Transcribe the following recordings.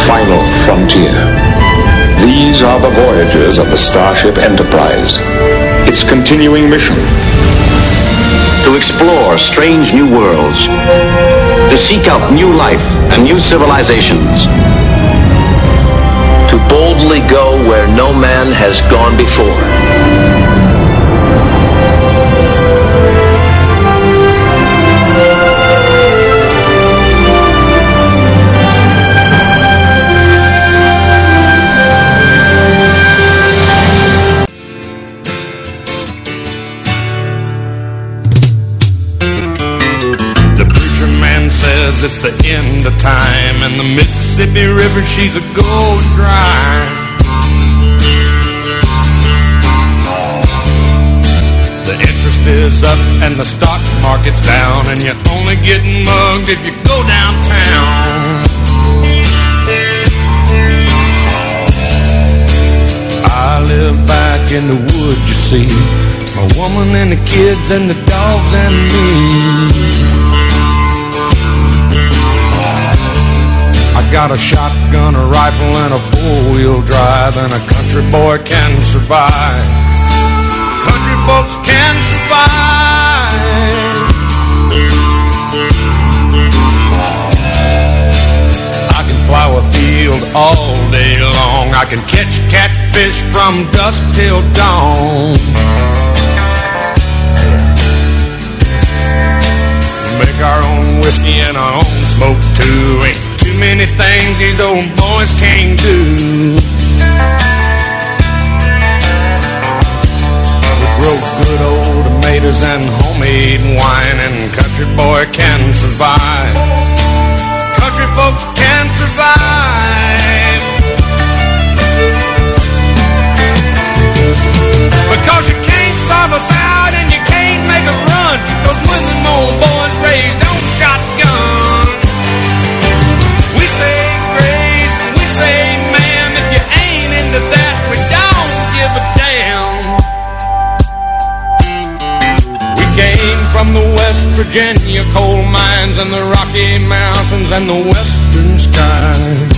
final frontier. These are the voyages of the Starship Enterprise. Its continuing mission: to explore strange new worlds, to seek out new life and new civilizations, to boldly go where no man has gone before. It's the end of time, and the Mississippi River, she's a going dry. The interest is up and the stock market's down, and you're only getting mugged if you go downtown. I live back in the woods, you see, my woman and the kids and the dogs and me. I got a shotgun, a rifle, and a four-wheel drive, and a country boy can survive. Country folks can survive. I can plow a field all day long. I can catch catfish from dusk till dawn. Make our own whiskey and our own smoke too. Ain't too many things these old boys can't do. We grow good old tomatoes and homemade wine, and country boy can survive. Country folks can survive. Because you can't starve us out and you can't make us run, 'cause when them old boys raised on shotguns, we say grace and we say ma'am. If you ain't into that, we don't give a damn. We came from the West Virginia coal mines and the Rocky Mountains and the western skies.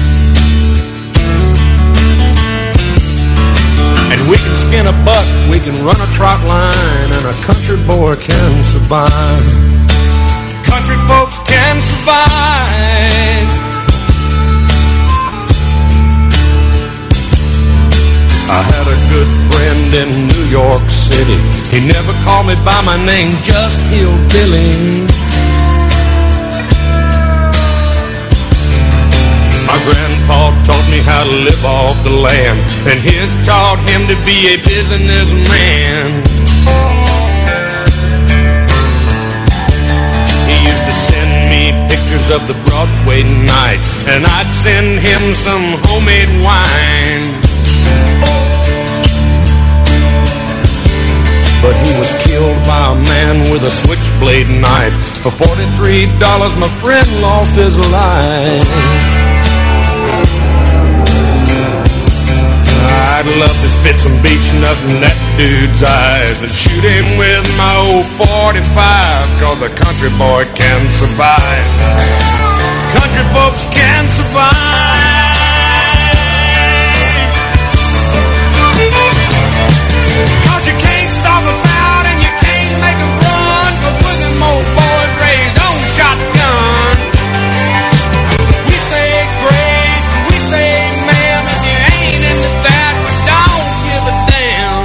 And we can skin a buck, we can run a trot line, and a country boy can survive. Country folks can survive. I had a good friend in New York City. He never called me by my name, just Hillbilly. My grandpa taught me how to live off the land, and his taught him to be a businessman. He used to send me pictures of the Broadway nights, and I'd send him some homemade wine. But he was killed by a man with a switchblade knife. For $43, my friend lost his life. I'd love to spit some beach nut in that dude's eyes and shoot him with my old 45, 'cause a country boy can survive. Country folks can survive. 'Cause you can't stop us out and you can't make us run, 'cause we're them old boys raised on shotgun. We say grace and we say ma'am. If you ain't into that, we don't give a damn.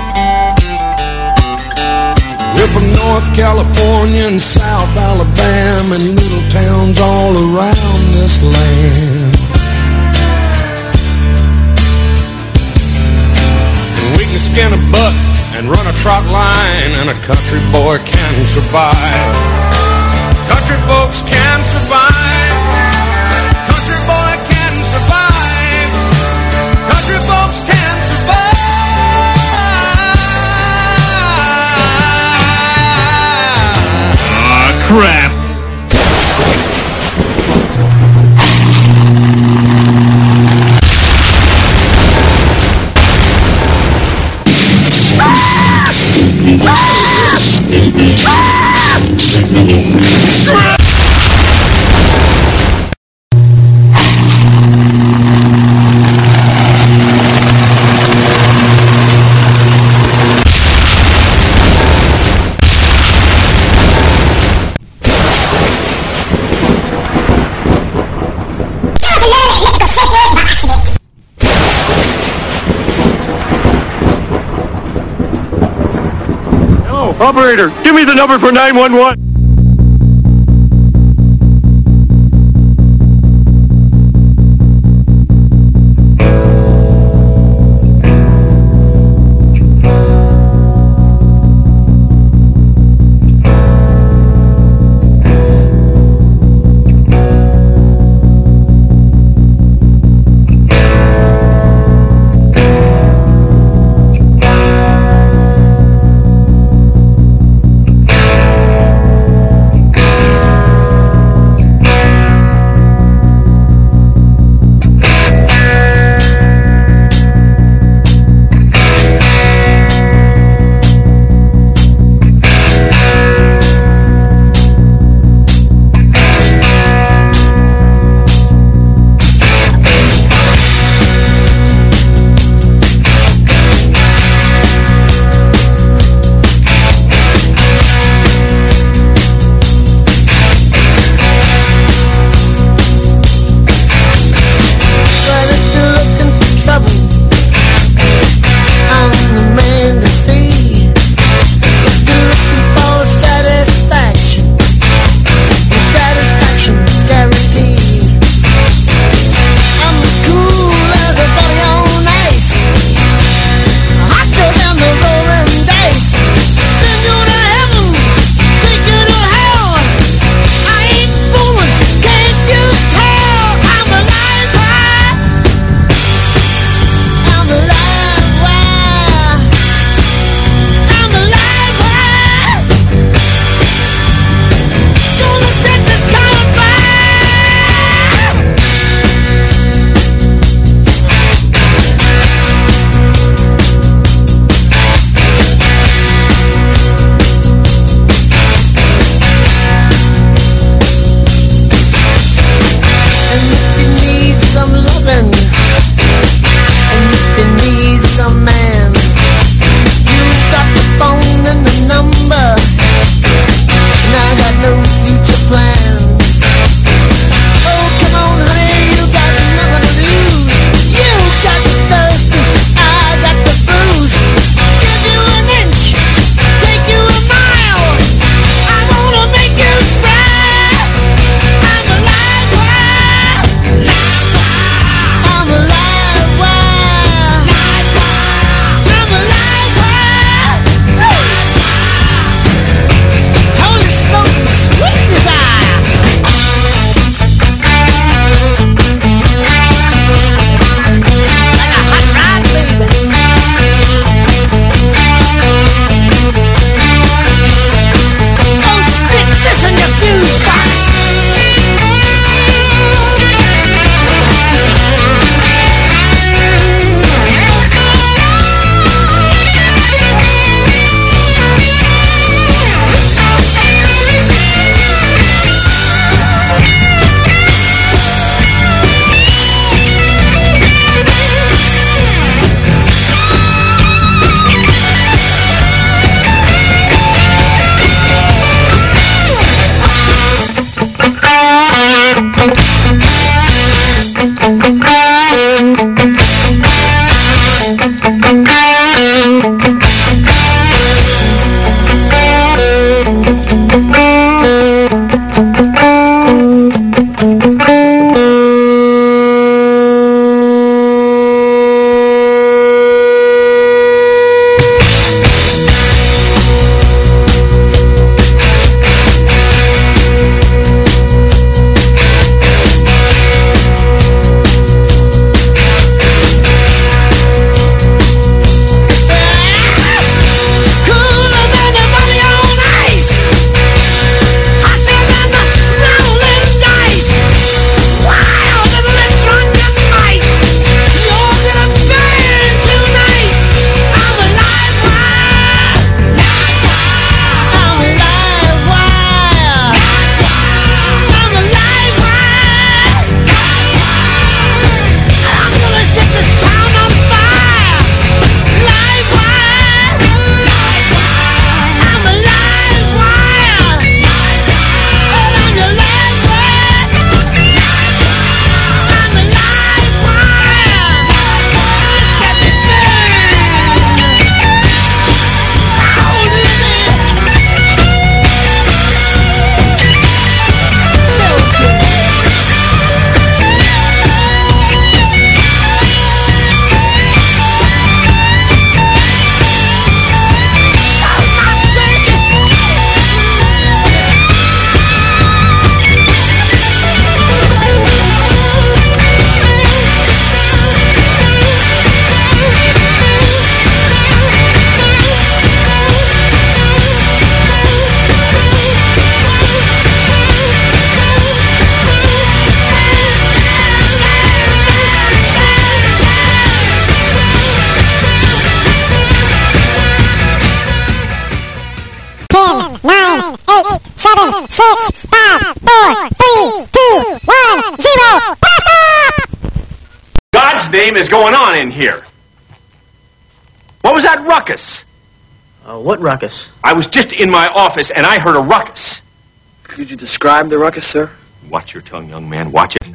We're from North California and South Alabama and little towns all around this land. And we can skin a buck and run a trot line, and a country boy can survive. Country folks can survive. Country boy can survive. Country folks can survive. Ah, crap. Operator, give me the number for 911. name is going on in here? What was that ruckus? What ruckus? I was just in my office and I heard a ruckus. Could you describe the ruckus, sir? Watch your tongue, young man. Watch it.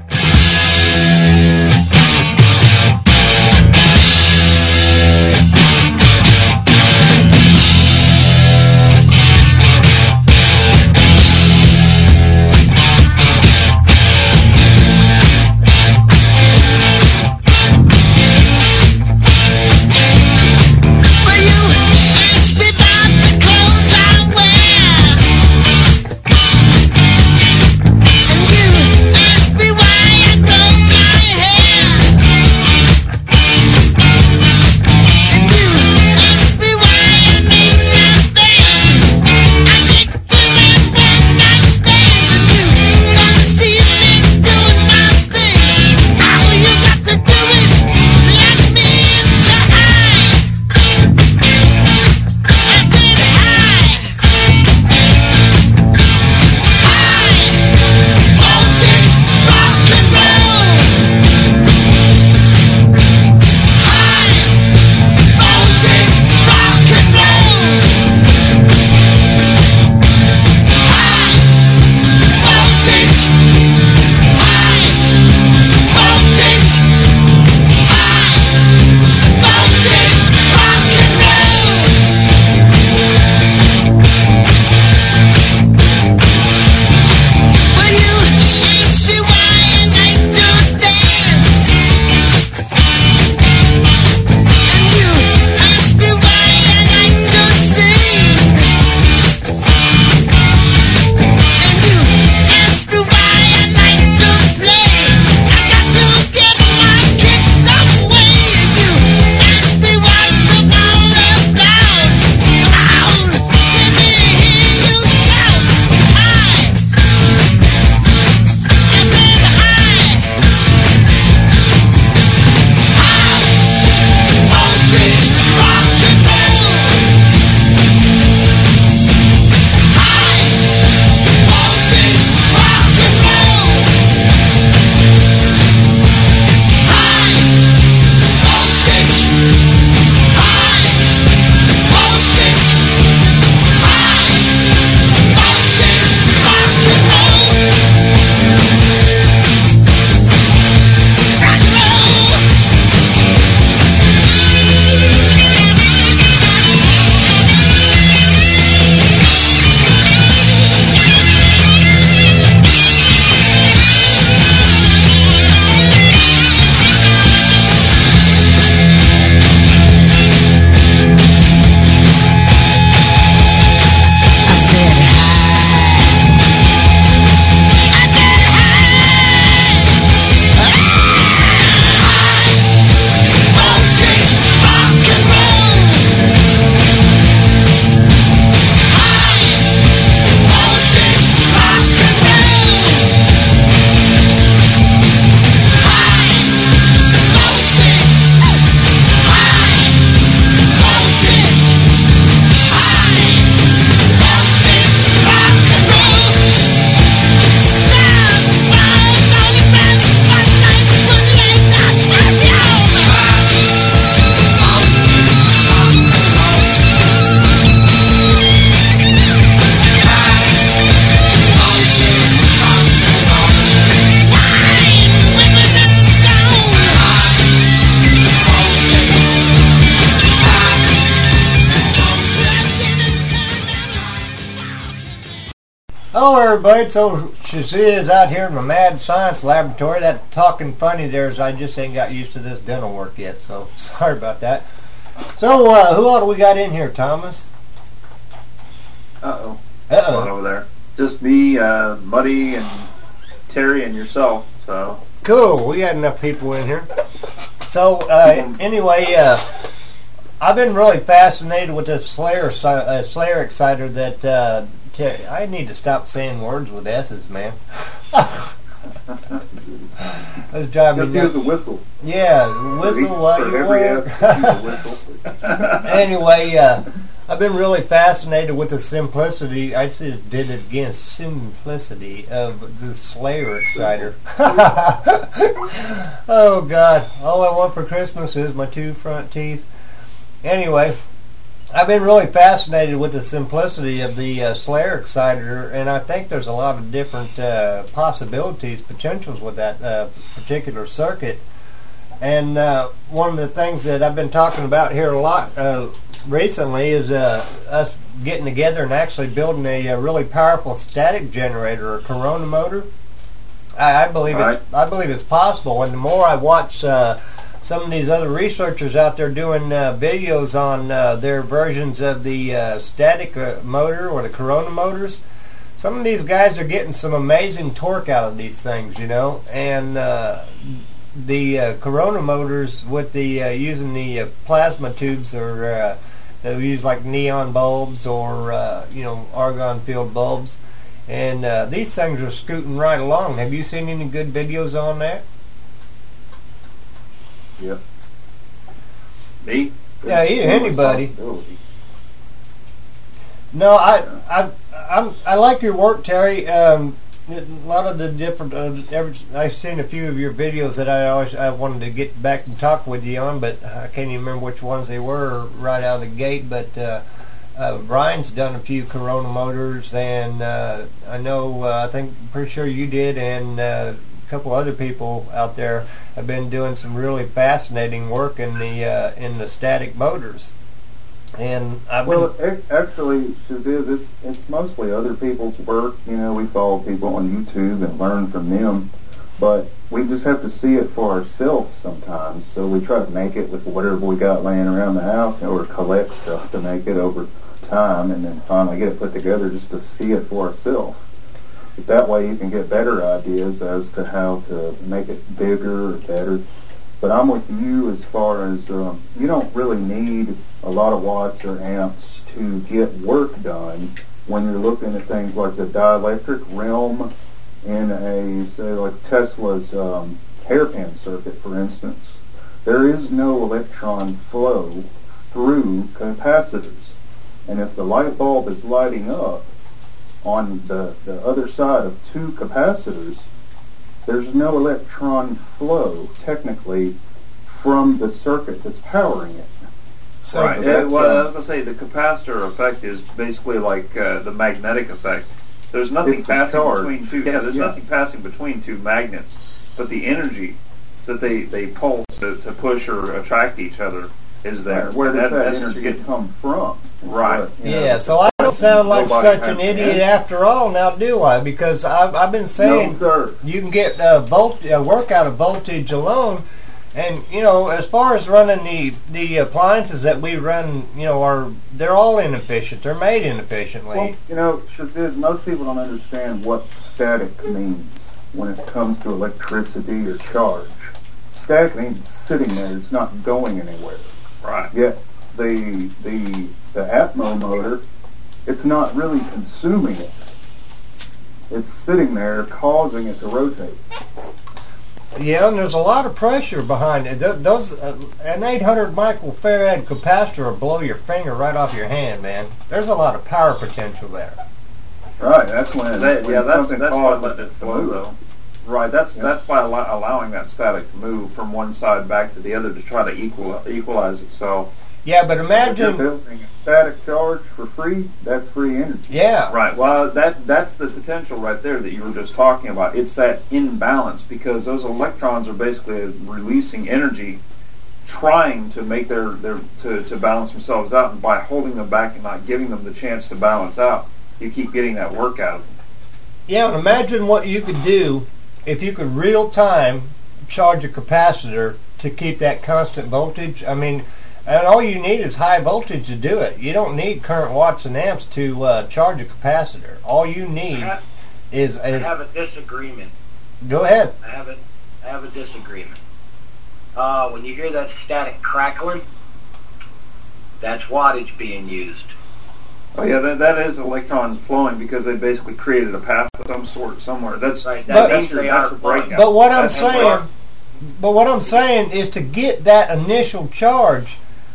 Hello everybody, so Shazia is out here in my mad science laboratory. That talking funny there is I just ain't got used to this dental work yet, so sorry about that. So who all do we got in here, Thomas? What's going on over there? Just me, Muddy, and Terry, and yourself, so. Cool, we got enough people in here. So anyway, I've been really fascinated with this Slayer Exciter that I need to stop saying words with S's, man. That's driving me nuts. Use a whistle. Yeah, whistle while you work. Use a whistle. Anyway, I've been really fascinated with the simplicity. I just did it again. Simplicity of the Slayer Exciter. Oh God! All I want for Christmas is my 2 front teeth. Anyway, I've been really fascinated with the simplicity of the Slayer Exciter, and I think there's a lot of different possibilities, potentials with that particular circuit. And one of the things that I've been talking about here a lot recently is us getting together and actually building a really powerful static generator, or Corona motor. I believe it's possible, and the more I watch some of these other researchers out there doing videos on their versions of the static motor or the Corona motors, some of these guys are getting some amazing torque out of these things, you know, and the Corona motors with the using the plasma tubes, or they'll use like neon bulbs or argon filled bulbs, and these things are scooting right along. Have you seen any good videos on that? Yep. Me? Yeah, anybody. No, I like your work, Terry. A lot of the different. I've seen a few of your videos that I wanted to get back and talk with you on, but I can't even remember which ones they were right out of the gate. But Brian's done a few Corona motors, and I know I think pretty sure you did, and a couple other people out there have been doing some really fascinating work in the static motors. And actually, Shaziz, it's mostly other people's work. You know, we follow people on YouTube and learn from them, but we just have to see it for ourselves sometimes. So we try to make it with whatever we got laying around the house, or collect stuff to make it over time, and then finally get it put together just to see it for ourselves. But that way you can get better ideas as to how to make it bigger or better. But I'm with you as far as you don't really need a lot of watts or amps to get work done when you're looking at things like the dielectric realm in a, say, like Tesla's hairpin circuit, for instance. There is no electron flow through capacitors. And if the light bulb is lighting up on the other side of 2 capacitors, there's no electron flow, technically, from the circuit that's powering it. So right. Well, I was going to say, the capacitor effect is basically like the magnetic effect. There's nothing passing between two. Yeah, there's nothing passing between 2 magnets, but the energy that they pulse to push or attract each other is there. Right. Where does that energy come from? Right. Yeah, so I don't sound like such an idiot after all, now do I? Because I've been saying you can get work out of voltage alone, and as far as running the appliances that we run, they're all inefficient. They're made inefficiently. Well, Shaziz, most people don't understand what static means when it comes to electricity or charge. Static means it's sitting there; it's not going anywhere. Right. Yet the Atmo motor, it's not really consuming it. It's sitting there causing it to rotate. Yeah, and there's a lot of pressure behind it. Those an 800 microfarad capacitor will blow your finger right off your hand, man. There's a lot of power potential there. Right, that's when that's why letting it flow, though. Right, that's by allowing that static to move from one side back to the other to try to equalize itself. Yeah, but imagine if you're building a static charge for free, that's free energy. Yeah. Right. Well, that's the potential right there that you were just talking about. It's that imbalance, because those electrons are basically releasing energy, trying to make to balance themselves out, and by holding them back and not giving them the chance to balance out, you keep getting that work out of them. Yeah, and imagine what you could do if you could real time charge a capacitor to keep that constant voltage. I mean, and all you need is high voltage to do it. You don't need current watts and amps to charge a capacitor. All you need is... I have a disagreement. Go ahead. I have a disagreement. When you hear that static crackling, that's wattage being used. Oh yeah, that is electrons flowing, because they basically created a path of some sort somewhere. That's right. That's a breakout. But what I'm saying is to get that initial charge,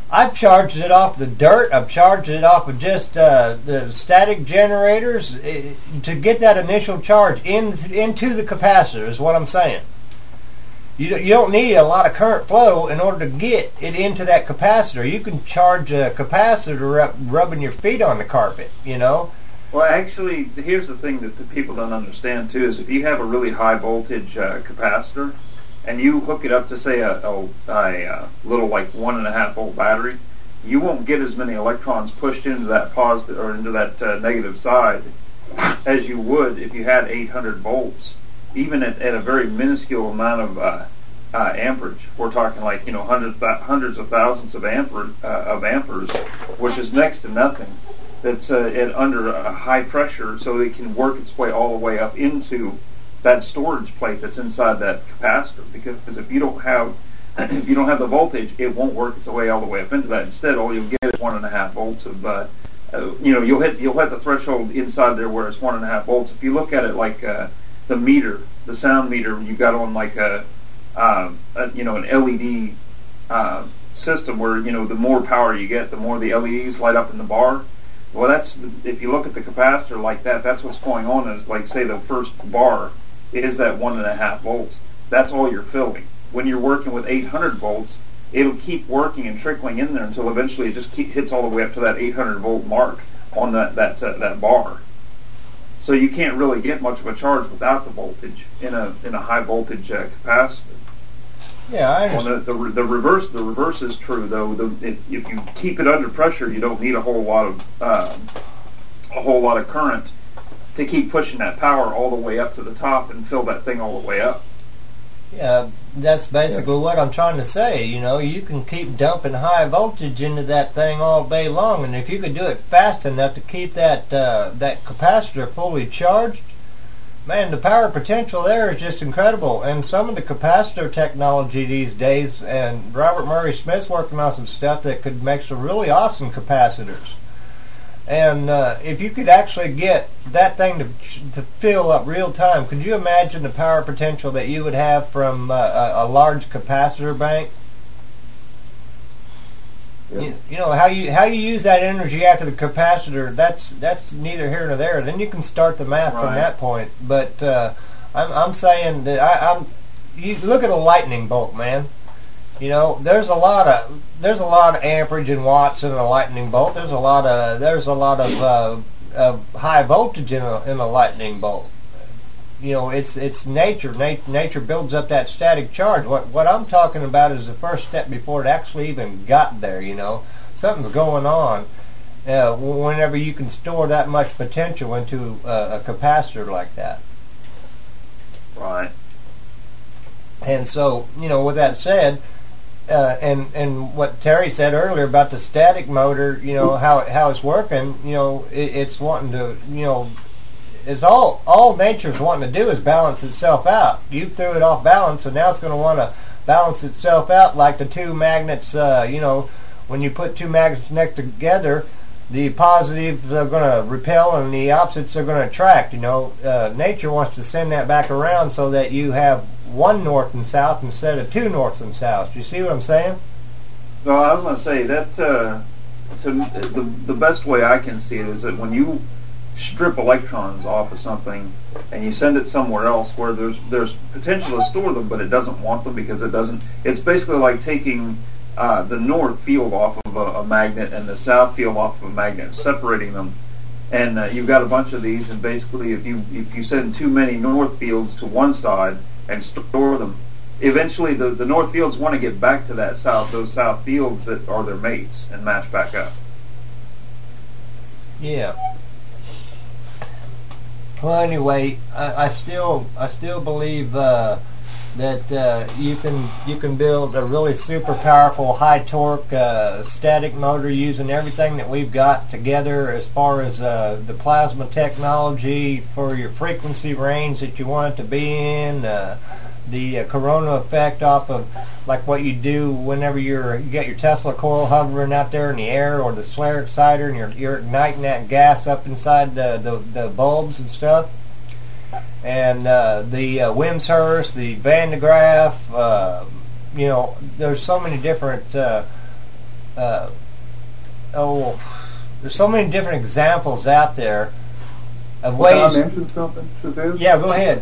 I've charged it off the dirt. I've charged it off of just the static generators to get that initial charge into the capacitor is what I'm saying. You don't need a lot of current flow in order to get it into that capacitor. You can charge a capacitor rubbing your feet on the carpet, you know. Well, actually, here's the thing that the people don't understand, too, is if you have a really high voltage capacitor and you hook it up to, say, a little, like, 1.5 volt battery, you won't get as many electrons pushed into that positive or into that negative side as you would if you had 800 volts. Even at a very minuscule amount of amperage, we're talking like hundreds of thousands of amperes, which is next to nothing. That's under a high pressure, so it can work its way all the way up into that storage plate that's inside that capacitor. Because if you don't have the voltage, it won't work its way all the way up into that. Instead, all you'll get is 1.5 volts of you'll hit the threshold inside there where it's 1.5 volts. If you look at it like the meter, the sound meter you got on like an LED system where the more power you get, the more the LEDs light up in the bar. Well, if you look at the capacitor like that, that's what's going on. Is like, say, the first bar is that 1.5 volts. That's all you're filling. When you're working with 800 volts, it'll keep working and trickling in there until eventually it just hits all the way up to that 800 volt mark on that bar. So you can't really get much of a charge without the voltage in a high voltage capacitor. Yeah, I understand. The reverse is true though. If you keep it under pressure, you don't need a whole lot of current to keep pushing that power all the way up to the top and fill that thing all the way up. Yeah, that's basically what I'm trying to say. You can keep dumping high voltage into that thing all day long, and if you could do it fast enough to keep that capacitor fully charged, man, the power potential there is just incredible. And some of the capacitor technology these days, and Robert Murray Smith's working on some stuff that could make some really awesome capacitors. And if you could actually get that thing to fill up real time, could you imagine the power potential that you would have from a large capacitor bank? Yeah. You know how you use that energy after the capacitor. That's neither here nor there. Then you can start the math from that point. But I'm saying that you look at a lightning bolt, man. There's a lot of amperage in watts in a lightning bolt. There's a lot of high voltage in a lightning bolt. It's nature. Nature builds up that static charge. What I'm talking about is the first step before it actually even got there. Something's going on whenever you can store that much potential into a capacitor like that. Right. And so, with that said, and what Terry said earlier about the static motor, how it's working, it's wanting to, it's all nature's wanting to do is balance itself out. You threw it off balance, and now it's going to want to balance itself out like the two magnets. When you put two magnets next together, the positives are going to repel and the opposites are going to attract. Nature wants to send that back around so that you have one north and south instead of two norths and souths. You see what I'm saying? No, I was going to say that the best way I can see it is that when you strip electrons off of something and you send it somewhere else where there's potential to store them, but it doesn't want them because it doesn't. It's basically like taking the north field off of a magnet and the south field off of a magnet, separating them. And you've got a bunch of these, and basically if you send too many north fields to one side and store them, eventually the north fields want to get back to those south fields that are their mates and match back up. Yeah. Well, anyway, I still believe that you can build a really super powerful, high torque static motor using everything that we've got together as far as the plasma technology for your frequency range that you want it to be in, the corona effect off of like what you do whenever you get your Tesla coil hovering out there in the air, or the Slayer exciter, and you're igniting that gas up inside the bulbs and stuff. And the Wimshurst, the Van de Graaff, there's so many different there's so many different examples out there of Can I ways. mention something, Shazam? Yeah, go ahead.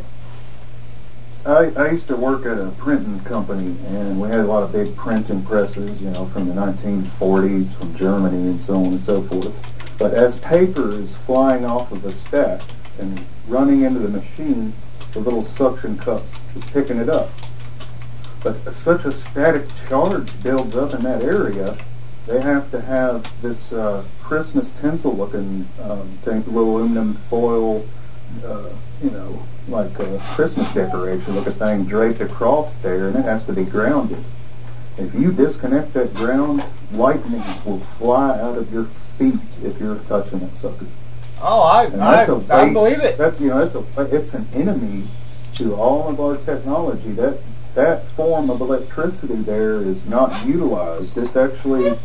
I used to work at a printing company, and we had a lot of big printing presses, from the 1940s, from Germany, and so on and so forth. But as paper is flying off of the stack and running into the machine, the little suction cups is picking it up. But such a static charge builds up in that area, they have to have this Christmas tinsel-looking thing, little aluminum foil, like a Christmas decoration-looking thing draped across there, and it has to be grounded. If you disconnect that ground, lightning will fly out of your feet if you're touching that sucker. Oh, I believe it. It's an enemy to all of our technology. That form of electricity there is not utilized. It's actually,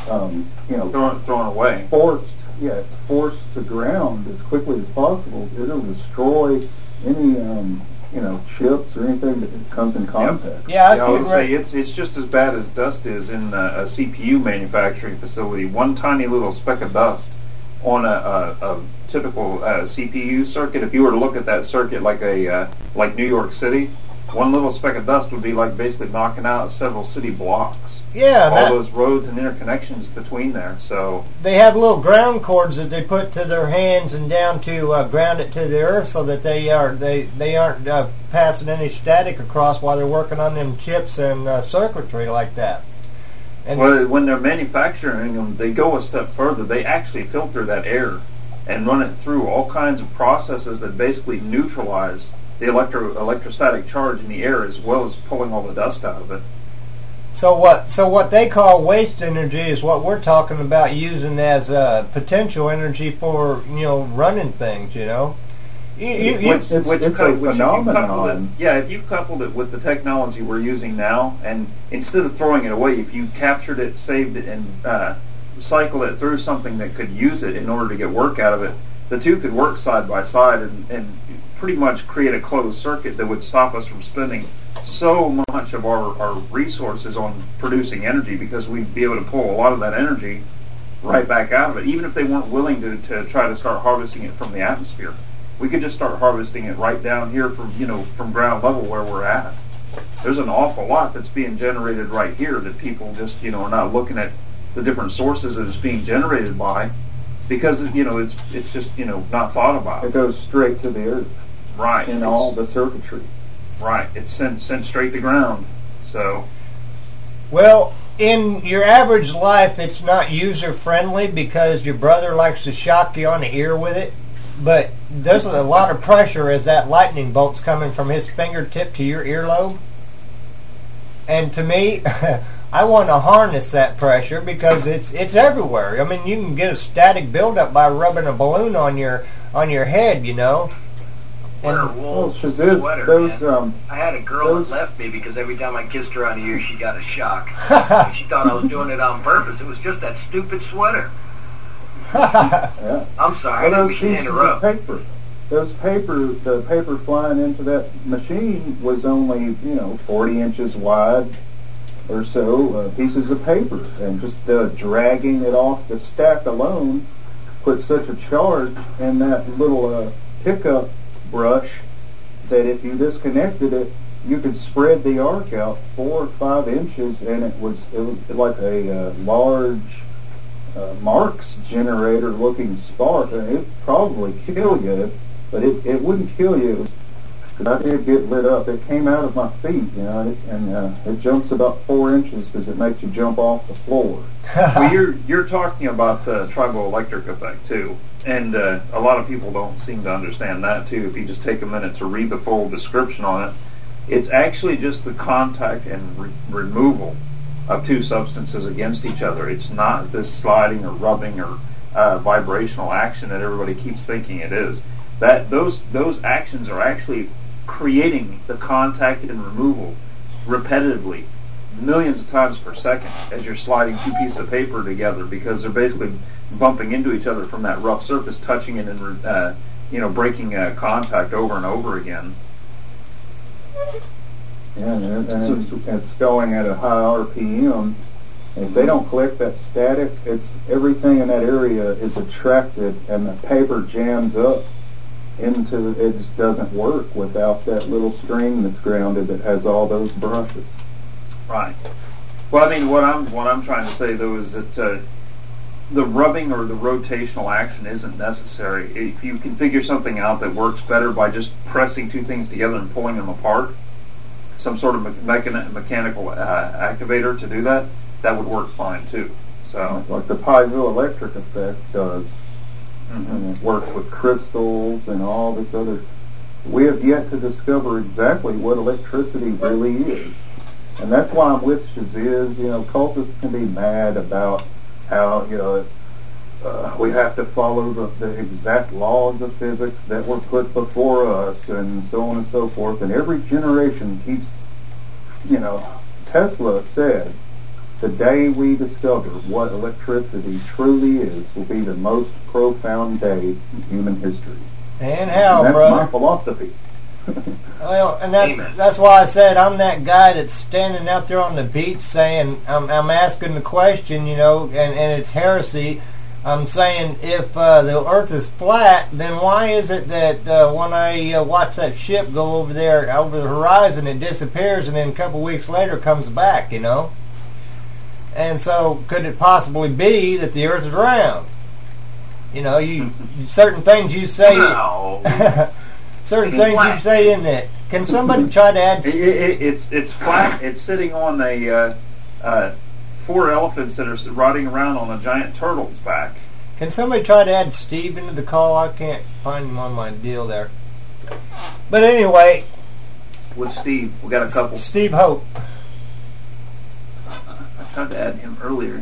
thrown away. Forced. Yeah, it's forced to ground as quickly as possible. It'll destroy any, chips or anything that comes in contact. Yeah, I would say it's just as bad as dust is in a CPU manufacturing facility. One tiny little speck of dust on a typical CPU circuit. If you were to look at that circuit like New York City, one little speck of dust would be like basically knocking out several city blocks. Yeah, all those roads and interconnections between there. So they have little ground cords that they put to their hands and down to ground it to the earth, so that they aren't passing any static across while they're working on them chips and circuitry like that. And when they're manufacturing them, they go a step further. They actually filter that air and run it through all kinds of processes that basically neutralize the electrostatic charge in the air, as well as pulling all the dust out of it. So what they call waste energy is what we're talking about using as potential energy for running things. It's a phenomenon. If you coupled it with the technology we're using now, and instead of throwing it away, if you captured it, saved it, and cycled it through something that could use it in order to get work out of it, the two could work side by side and pretty much create a closed circuit that would stop us from spending so much of our resources on producing energy, because we'd be able to pull a lot of that energy right back out of it, even if they weren't willing to try to start harvesting it from the atmosphere. We could just start harvesting it right down here from ground level where we're at. There's an awful lot that's being generated right here that people just are not looking at the different sources that it's being generated by, because it's just not thought about. It goes straight to the earth. Right. In all the circuitry. Right. It's sent straight to ground. So. Well, in your average life, it's not user friendly because your brother likes to shock you on the ear with it. But there's a lot of pressure as that lightning bolt's coming from his fingertip to your earlobe. And to me, I want to harness that pressure because it's everywhere. I mean, you can get a static buildup by rubbing a balloon on your head, Wear a wool sweater, man. I had a girl that left me because every time I kissed her on the ear, she got a shock. She thought I was doing it on purpose. It was just that stupid sweater. Yeah. I'm sorry, I didn't mean to interrupt. The paper flying into that machine was only, 40 inches wide or so, pieces of paper. And just dragging it off the stack alone put such a charge in that little pickup brush that if you disconnected it, you could spread the arc out 4 or 5 inches, and it was like a large Marx generator looking spark, and it'd probably kill you, but it wouldn't kill you. I did get lit up. It came out of my feet, and it jumps about 4 inches because it makes you jump off the floor. Well, you're talking about the triboelectric effect too. And a lot of people don't seem to understand that too. If you just take a minute to read the full description on it, it's actually just the contact and removal of two substances against each other. It's not this sliding or rubbing or vibrational action that everybody keeps thinking it is. That those actions are actually creating the contact and removal repetitively, millions of times per second, as you're sliding two pieces of paper together, because they're basically bumping into each other from that rough surface, touching it and breaking contact over and over again. Yeah, and it's going at a high RPM, If they don't collect that static, it's everything in that area is attracted, and the paper jams up into it. Just doesn't work without that little string that's grounded that has all those brushes. Right. Well, I mean, what I'm trying to say though is that the rubbing or the rotational action isn't necessary. If you can figure something out that works better by just pressing two things together and pulling them apart, some sort of mechanical activator to do that, that would work fine too. So, like the piezoelectric effect does, and it works with crystals and all this other. We have yet to discover exactly what electricity really is, and that's why I'm with Shaziz. You know, cultists can be mad about how we have to follow the exact laws of physics that were put before us, and so on and so forth. And every generation keeps, Tesla said, the day we discover what electricity truly is will be the most profound day in human history. And how, and that's brother? my philosophy. Well, and that's why I said I'm that guy that's standing out there on the beach saying, I'm asking the question, and it's heresy. I'm saying if the Earth is flat, then why is it that when I watch that ship go over there, over the horizon, it disappears and then a couple weeks later comes back, And so could it possibly be that the Earth is round? Certain things you say... No. Certain things you say in that. Can somebody try to add... It's flat. It's sitting on a 4 elephants that are riding around on a giant turtle's back. Can somebody try to add Steve into the call? I can't find him on my deal there. But anyway... With Steve. We got a couple. Steve Hope. I tried to add him earlier.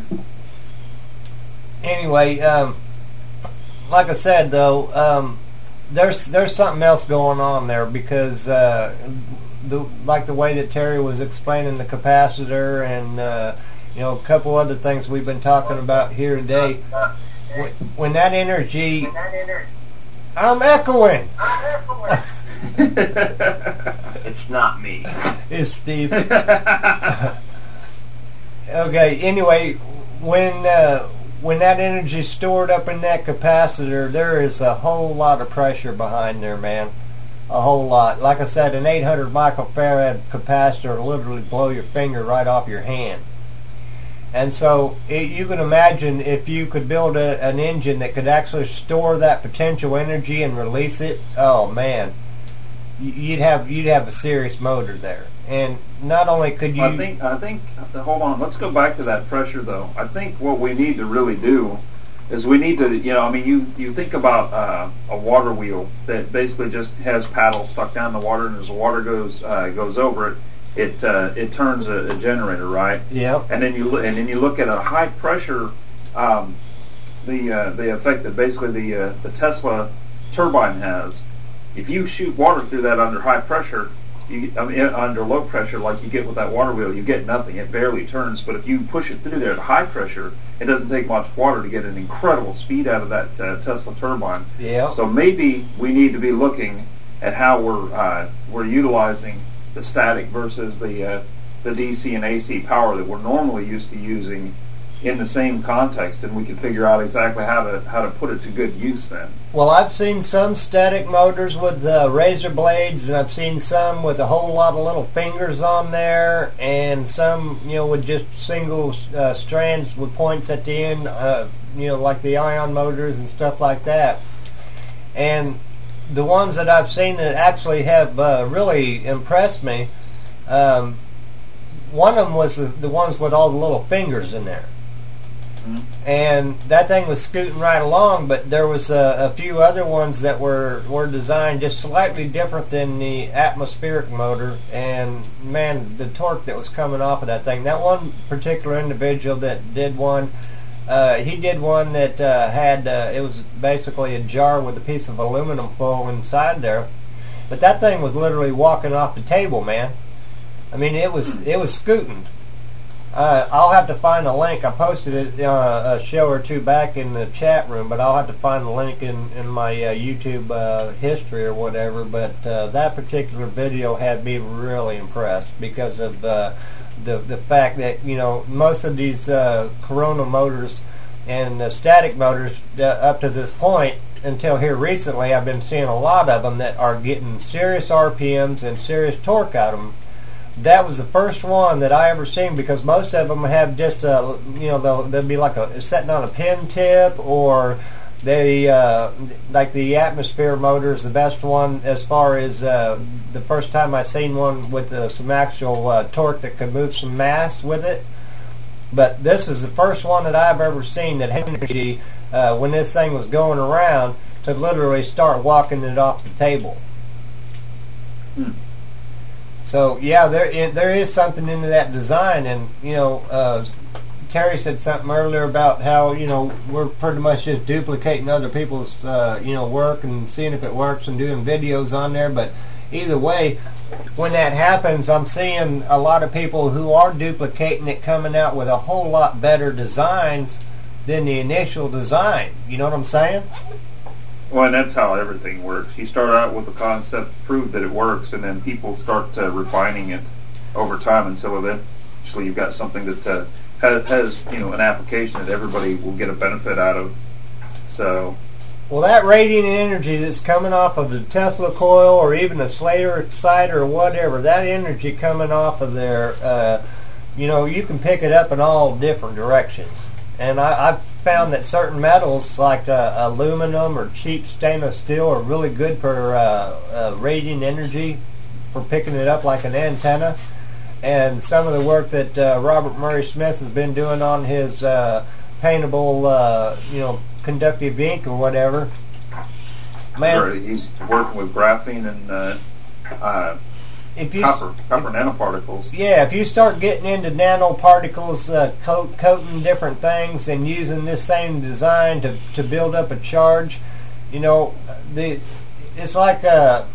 Anyway, like I said, though... There's something else going on there because like the way that Terry was explaining the capacitor and a couple other things we've been talking about here today. When that energy, I'm echoing. It's not me. It's Steve. Okay. Anyway, when that energy is stored up in that capacitor, there is a whole lot of pressure behind there, man. A whole lot. Like I said, an 800 microfarad capacitor will literally blow your finger right off your hand. And so you can imagine if you could build an engine that could actually store that potential energy and release it. Oh man, you'd have a serious motor there. And not only could you... I think. Hold on. Let's go back to that pressure, though. I think what we need to really do is we need to, you think about a water wheel that basically just has paddles stuck down the water, and as the water goes over it, it turns a generator, right? Yeah. And then you look at a high pressure, the effect that basically the Tesla turbine has. If you shoot water through that under high pressure, under low pressure, like you get with that water wheel, you get nothing. It barely turns. But if you push it through there at high pressure, it doesn't take much water to get an incredible speed out of that Tesla turbine. Yeah. So maybe we need to be looking at how we're utilizing the static versus the DC and AC power that we're normally used to using in the same context, and we can figure out exactly how to put it to good use then. Well, I've seen some static motors with razor blades, and I've seen some with a whole lot of little fingers on there, and some, with just single strands with points at the end, like the ion motors and stuff like that. And the ones that I've seen that actually have really impressed me, one of them was the ones with all the little fingers in there. And that thing was scooting right along, but there was a few other ones that were designed just slightly different than the atmospheric motor, and man, the torque that was coming off of that thing. That one particular individual that did one, he did one that had, it was basically a jar with a piece of aluminum foil inside there, but that thing was literally walking off the table, man. I mean, it was scooting. I'll have to find a link. I posted it a show or two back in the chat room, but I'll have to find the link in my YouTube history or whatever. But that particular video had me really impressed because of the the fact that, you know, most of these Corona motors and static motors up to this point, until here recently, I've been seeing a lot of them that are getting serious RPMs and serious torque out of them. That was the first one that I ever seen, because most of them have just you know, they'll be like sitting on a pin tip, or they like the atmosphere motor is the best one as far as the first time I seen one with some actual torque that could move some mass with it. But this is the first one that I've ever seen that had energy when this thing was going around to literally start walking it off the table. So yeah, there is something into that design, and you know, Terry said something earlier about how, you know, we're pretty much just duplicating other people's you know, work and seeing if it works and doing videos on there. But either way, when that happens, I'm seeing a lot of people who are duplicating it coming out with a whole lot better designs than the initial design. You know what I'm saying? Well, and that's how everything works. You start out with a concept, prove that it works, and then people start refining it over time until eventually you've got something that has, you know, an application that everybody will get a benefit out of. So, well, that radiant energy that's coming off of the Tesla coil, or even a Slayer exciter or whatever, that energy coming off of there, you know, you can pick it up in all different directions. And I've found that certain metals like aluminum or cheap stainless steel are really good for radiant energy, for picking it up like an antenna. And some of the work that Robert Murray Smith has been doing on his paintable, you know, conductive ink or whatever. Man, he's working with graphene and copper nanoparticles. Yeah, if you start getting into nanoparticles, coating different things and using this same design to build up a charge, you know, it's like a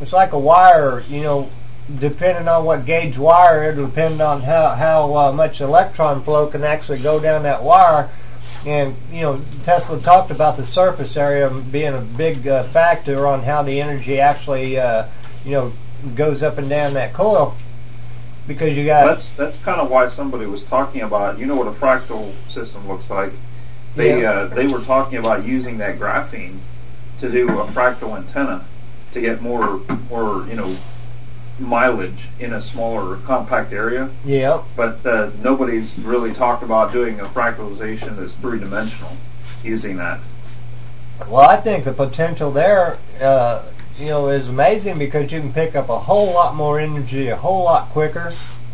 wire. You know, depending on what gauge wire, it'll depend on how much electron flow can actually go down that wire. And you know, Tesla talked about the surface area being a big factor on how the energy actually, you know, goes up and down that coil, because you got that's kind of why somebody was talking about, you know, what a fractal system looks like. They were talking about using that graphene to do a fractal antenna to get more you know, mileage in a smaller compact area. Yeah. But nobody's really talked about doing a fractalization that's three-dimensional using that. Well, I think the potential there you know, is amazing, because you can pick up a whole lot more energy a whole lot quicker.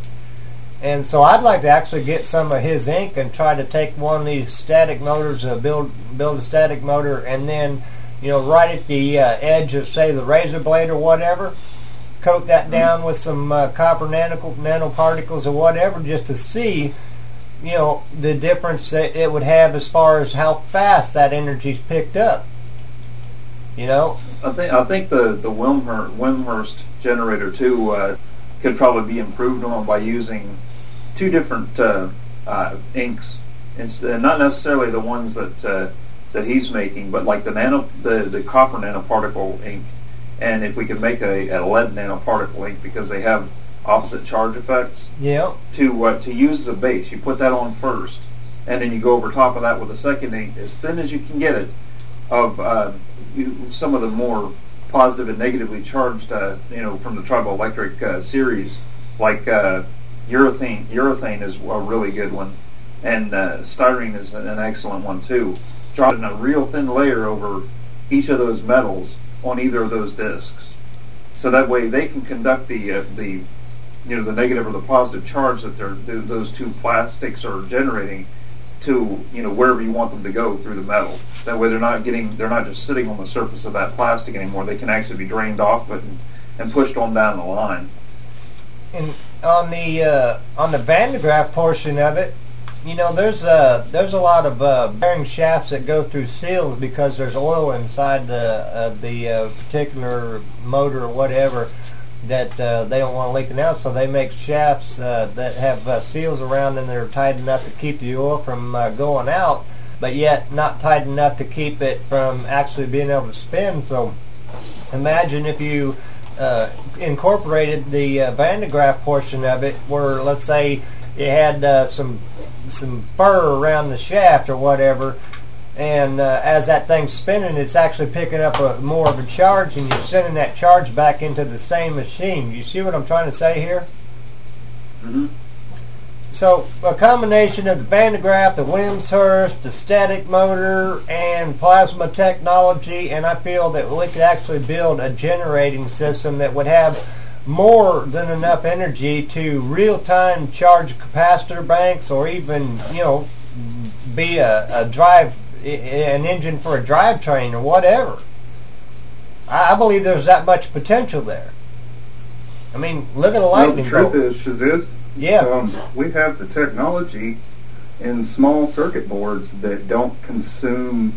And so I'd like to actually get some of his ink and try to take one of these static motors, build a static motor, and then, you know, right at the edge of, say, the razor blade or whatever, coat that down with some copper nanoparticles or whatever, just to see, you know, the difference that it would have as far as how fast that energy's picked up. You know, I think the Wimhurst generator too could probably be improved on by using two different inks, and not necessarily the ones that he's making, but like the copper nanoparticle ink, and if we could make a lead nanoparticle ink, because they have opposite charge effects. Yeah. To use as a base, you put that on first, and then you go over top of that with a second ink, as thin as you can get it, of some of the more positive and negatively charged, you know, from the triboelectric series, like urethane. Urethane is a really good one, and styrene is an excellent one too. Dropping a real thin layer over each of those metals on either of those discs, so that way they can conduct the you know, the negative or the positive charge that those two plastics are generating to, you know, wherever you want them to go through the metal. That way they're not just sitting on the surface of that plastic anymore. They can actually be drained off it and pushed on down the line. And on the Van de Graaff portion of it, you know, there's a lot of bearing shafts that go through seals because there's oil inside the particular motor or whatever that they don't want leaking out, so they make shafts that have seals around them that are tight enough to keep the oil from going out, but yet not tight enough to keep it from actually being able to spin. So imagine if you incorporated the Van de Graaff portion of it, where let's say it had some fur around the shaft or whatever, and as that thing's spinning, it's actually picking up more of a charge, and you're sending that charge back into the same machine. You see what I'm trying to say here? Mm-hmm. So a combination of the Van de Graaff, the Wimshurst, the static motor, and plasma technology, and I feel that we could actually build a generating system that would have more than enough energy to real-time charge capacitor banks, or even, be an engine for a drivetrain or whatever. I believe there's that much potential there. I mean, look at a lightning bolt. The truth is, Shaziz, yeah. We have the technology in small circuit boards that don't consume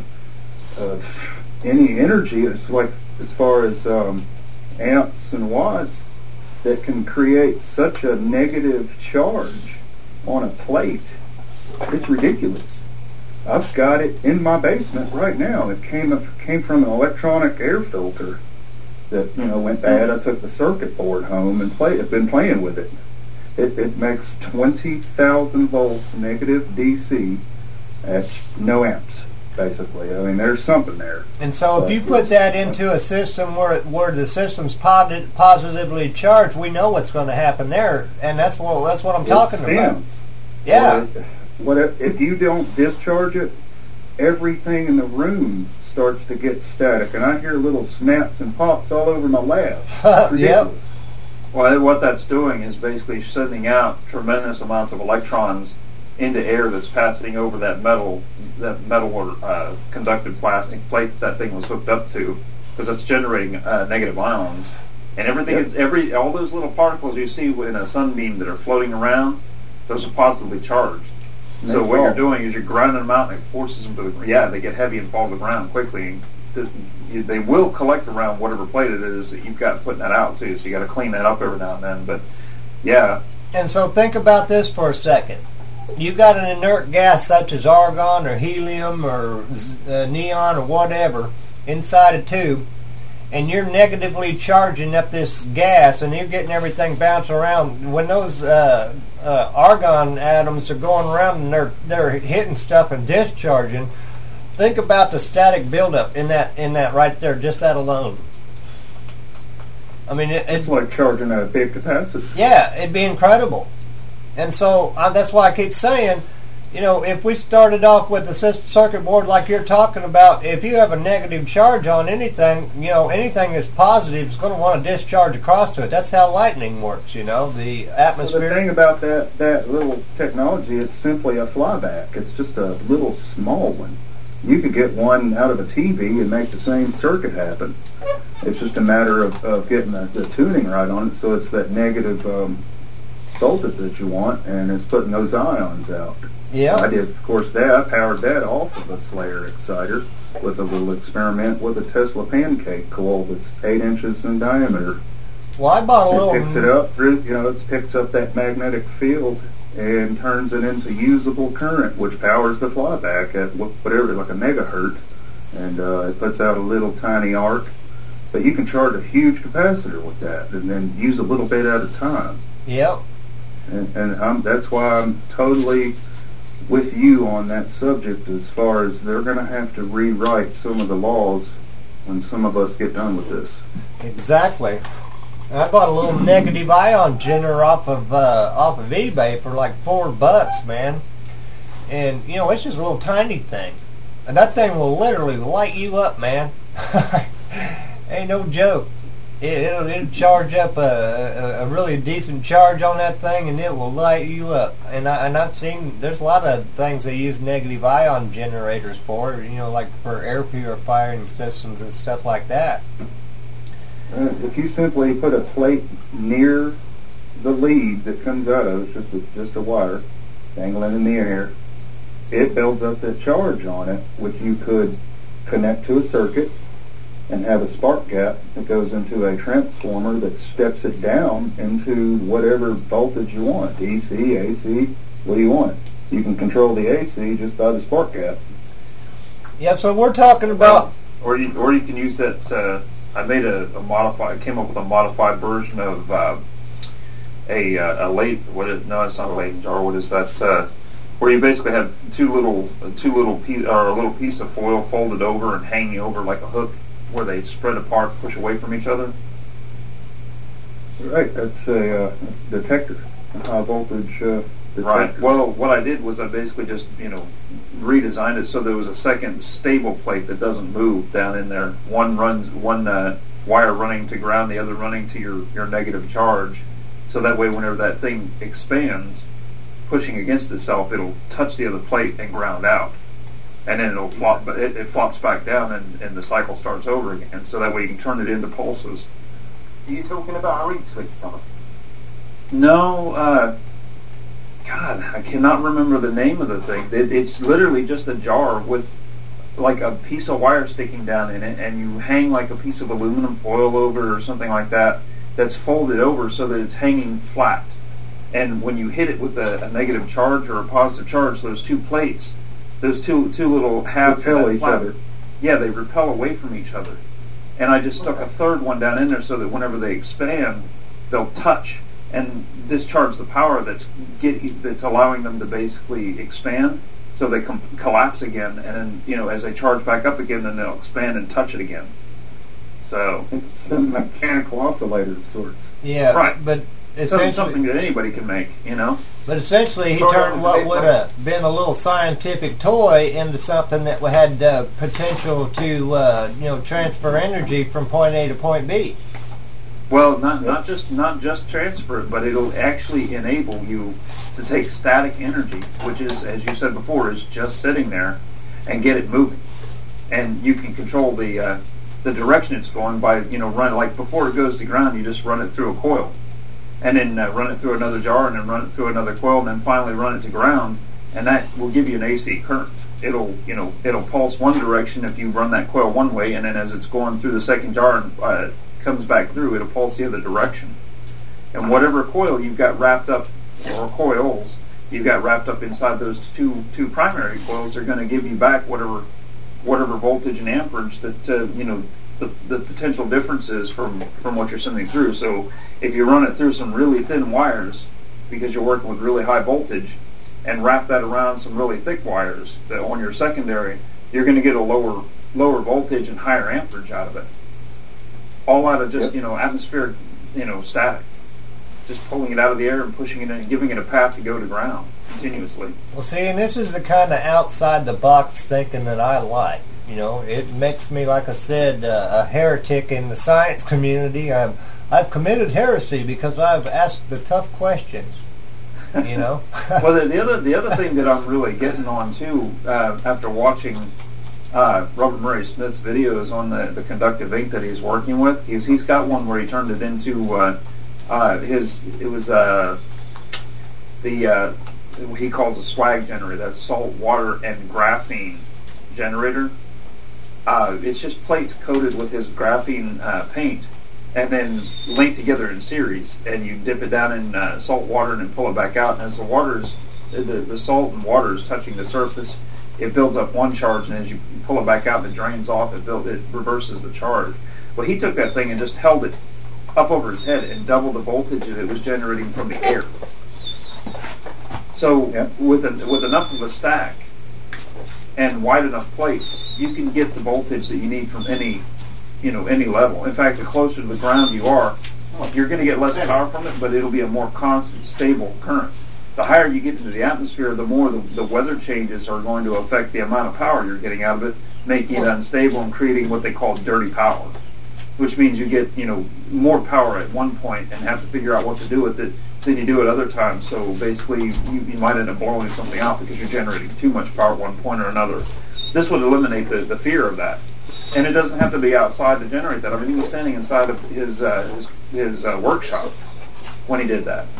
any energy. It's like as far as amps and watts that can create such a negative charge on a plate. It's ridiculous. I've got it in my basement right now. It came from an electronic air filter that went bad. I took the circuit board home and I've been playing with it. It makes 20,000 volts negative DC at no amps, basically. I mean, there's something there. And so if you put that into a system where the system's positively charged, we know what's going to happen there, and that's what I'm talking about. Yeah. If you don't discharge it, everything in the room starts to get static, and I hear little snaps and pops all over my lab. It's ridiculous. Yep. Well, what that's doing is basically sending out tremendous amounts of electrons into air that's passing over that metal or conductive plastic plate that thing was hooked up to, because it's generating negative ions. And everything, all those little particles you see in a sunbeam that are floating around, those are positively charged. So what you're doing is you're grinding them out, and it forces them to the ground. Yeah, they get heavy and fall to the ground quickly. They will collect around whatever plate it is that you've got putting that out too. So you got to clean that up every now and then. But yeah. And so think about this for a second. You've got an inert gas such as argon or helium or neon or whatever inside a tube, and you're negatively charging up this gas, and you're getting everything bouncing around. When those argon atoms are going around and they're hitting stuff and discharging, think about the static buildup in that right there, just that alone. I mean, it's like charging a big capacitor. Yeah, it'd be incredible. And so that's why I keep saying, if we started off with the circuit board like you're talking about, if you have a negative charge on anything, anything that's positive is going to want to discharge across to it. That's how lightning works, the atmosphere. Well, the thing about that little technology, it's simply a flyback. It's just a little small one. You could get one out of a TV and make the same circuit happen. It's just a matter of getting the tuning right on it, so it's that negative voltage that you want, and it's putting those ions out. Yeah. I did, of course, I powered that off of a Slayer exciter with a little experiment with a Tesla pancake coil that's 8 inches in diameter. Well, I bought a little... It picks it up through, it picks up that magnetic field and turns it into usable current, which powers the flyback at whatever, like a megahertz, and it puts out a little tiny arc. But you can charge a huge capacitor with that, and then use a little bit at a time. Yep. And that's why I'm totally with you on that subject, as far as they're going to have to rewrite some of the laws when some of us get done with this. Exactly. I bought a little negative ion generator off of eBay for like $4, man. And it's just a little tiny thing, and that thing will literally light you up, man. Ain't no joke. It'll charge up a really decent charge on that thing, and it will light you up. And I've seen there's a lot of things they use negative ion generators for, like for air purifying systems and stuff like that. If you simply put a plate near the lead that comes out of it, just a wire dangling in the air, it builds up that charge on it, which you could connect to a circuit and have a spark gap that goes into a transformer that steps it down into whatever voltage you want, DC, AC, what do you want? You can control the AC just by the spark gap. Yeah, so we're talking about... Or you can use that I made a modified. Came up with a modified version of a late. No, it's not a Leyden jar. What is that? Where you basically have a little piece of foil folded over and hanging over like a hook, where they spread apart, push away from each other. Right, that's a detector, a high voltage detector. Right. Well, what I did was I basically just redesigned it so there was a second stable plate that doesn't move down in there. One wire running to ground, the other running to your negative charge. So that way, whenever that thing expands, pushing against itself, it'll touch the other plate and ground out, and then it'll flop. But it flops back down, and the cycle starts over again. So that way, you can turn it into pulses. Are you talking about a reed switch, Thomas? No. God, I cannot remember the name of the thing. It's literally just a jar with like a piece of wire sticking down in it, and you hang like a piece of aluminum foil over or something like that that's folded over so that it's hanging flat. And when you hit it with a negative charge or a positive charge, those two plates, those two little halves repel each other. Yeah, they repel away from each other. And I just stuck a third one down in there so that whenever they expand, they'll touch and discharge the power that's allowing them to basically expand, so they collapse again, and then as they charge back up again, then they'll expand and touch it again. So it's a mechanical oscillator of sorts. Yeah, right. But essentially, something that anybody can make, But essentially, he turned what would have been a little scientific toy into something that had potential to transfer energy from point A to point B. Well, not just transfer it, but it'll actually enable you to take static energy, which is, as you said before, is just sitting there, and get it moving. And you can control the direction it's going by run, like before it goes to ground, you just run it through a coil, and then run it through another jar, and then run it through another coil, and then finally run it to ground, and that will give you an AC current. It'll pulse one direction if you run that coil one way, and then as it's going through the second jar and comes back through, it'll pulse the other direction. And whatever coil you've got wrapped up, or coils you've got wrapped up inside those two primary coils, they're going to give you back whatever voltage and amperage that the potential differences from what you're sending through. So if you run it through some really thin wires, because you're working with really high voltage, and wrap that around some really thick wires that on your secondary, you're going to get a lower voltage and higher amperage out of it. All out of just atmospheric static, just pulling it out of the air and pushing it in and giving it a path to go to ground continuously. Well, see, and this is the kind of outside the box thinking that I like. It makes me, like I said, a heretic in the science community. I've committed heresy because I've asked the tough questions. Well, the other thing that I'm really getting on too, after watching Robert Murray Smith's videos on the conductive ink that he's working with, he's got one where he turned it into he calls a swag generator. That's salt, water, and graphene generator. It's just plates coated with his graphene paint, and then linked together in series. And you dip it down in salt water and then pull it back out. And as the salt and water is touching the surface, it builds up one charge, and as you pull it back out and it drains off, it reverses the charge. Well, he took that thing and just held it up over his head and doubled the voltage that it was generating from the air. So with enough of a stack and wide enough plates, you can get the voltage that you need from any level. In fact, the closer to the ground you are, you're going to get less power from it, but it'll be a more constant, stable current. The higher you get into the atmosphere, the more the weather changes are going to affect the amount of power you're getting out of it, making it unstable and creating what they call dirty power, which means you get more power at one point and have to figure out what to do with it than you do at other times. So basically, you might end up blowing something out because you're generating too much power at one point or another. This would eliminate the fear of that, and it doesn't have to be outside to generate that. I mean, he was standing inside of his workshop when he did that.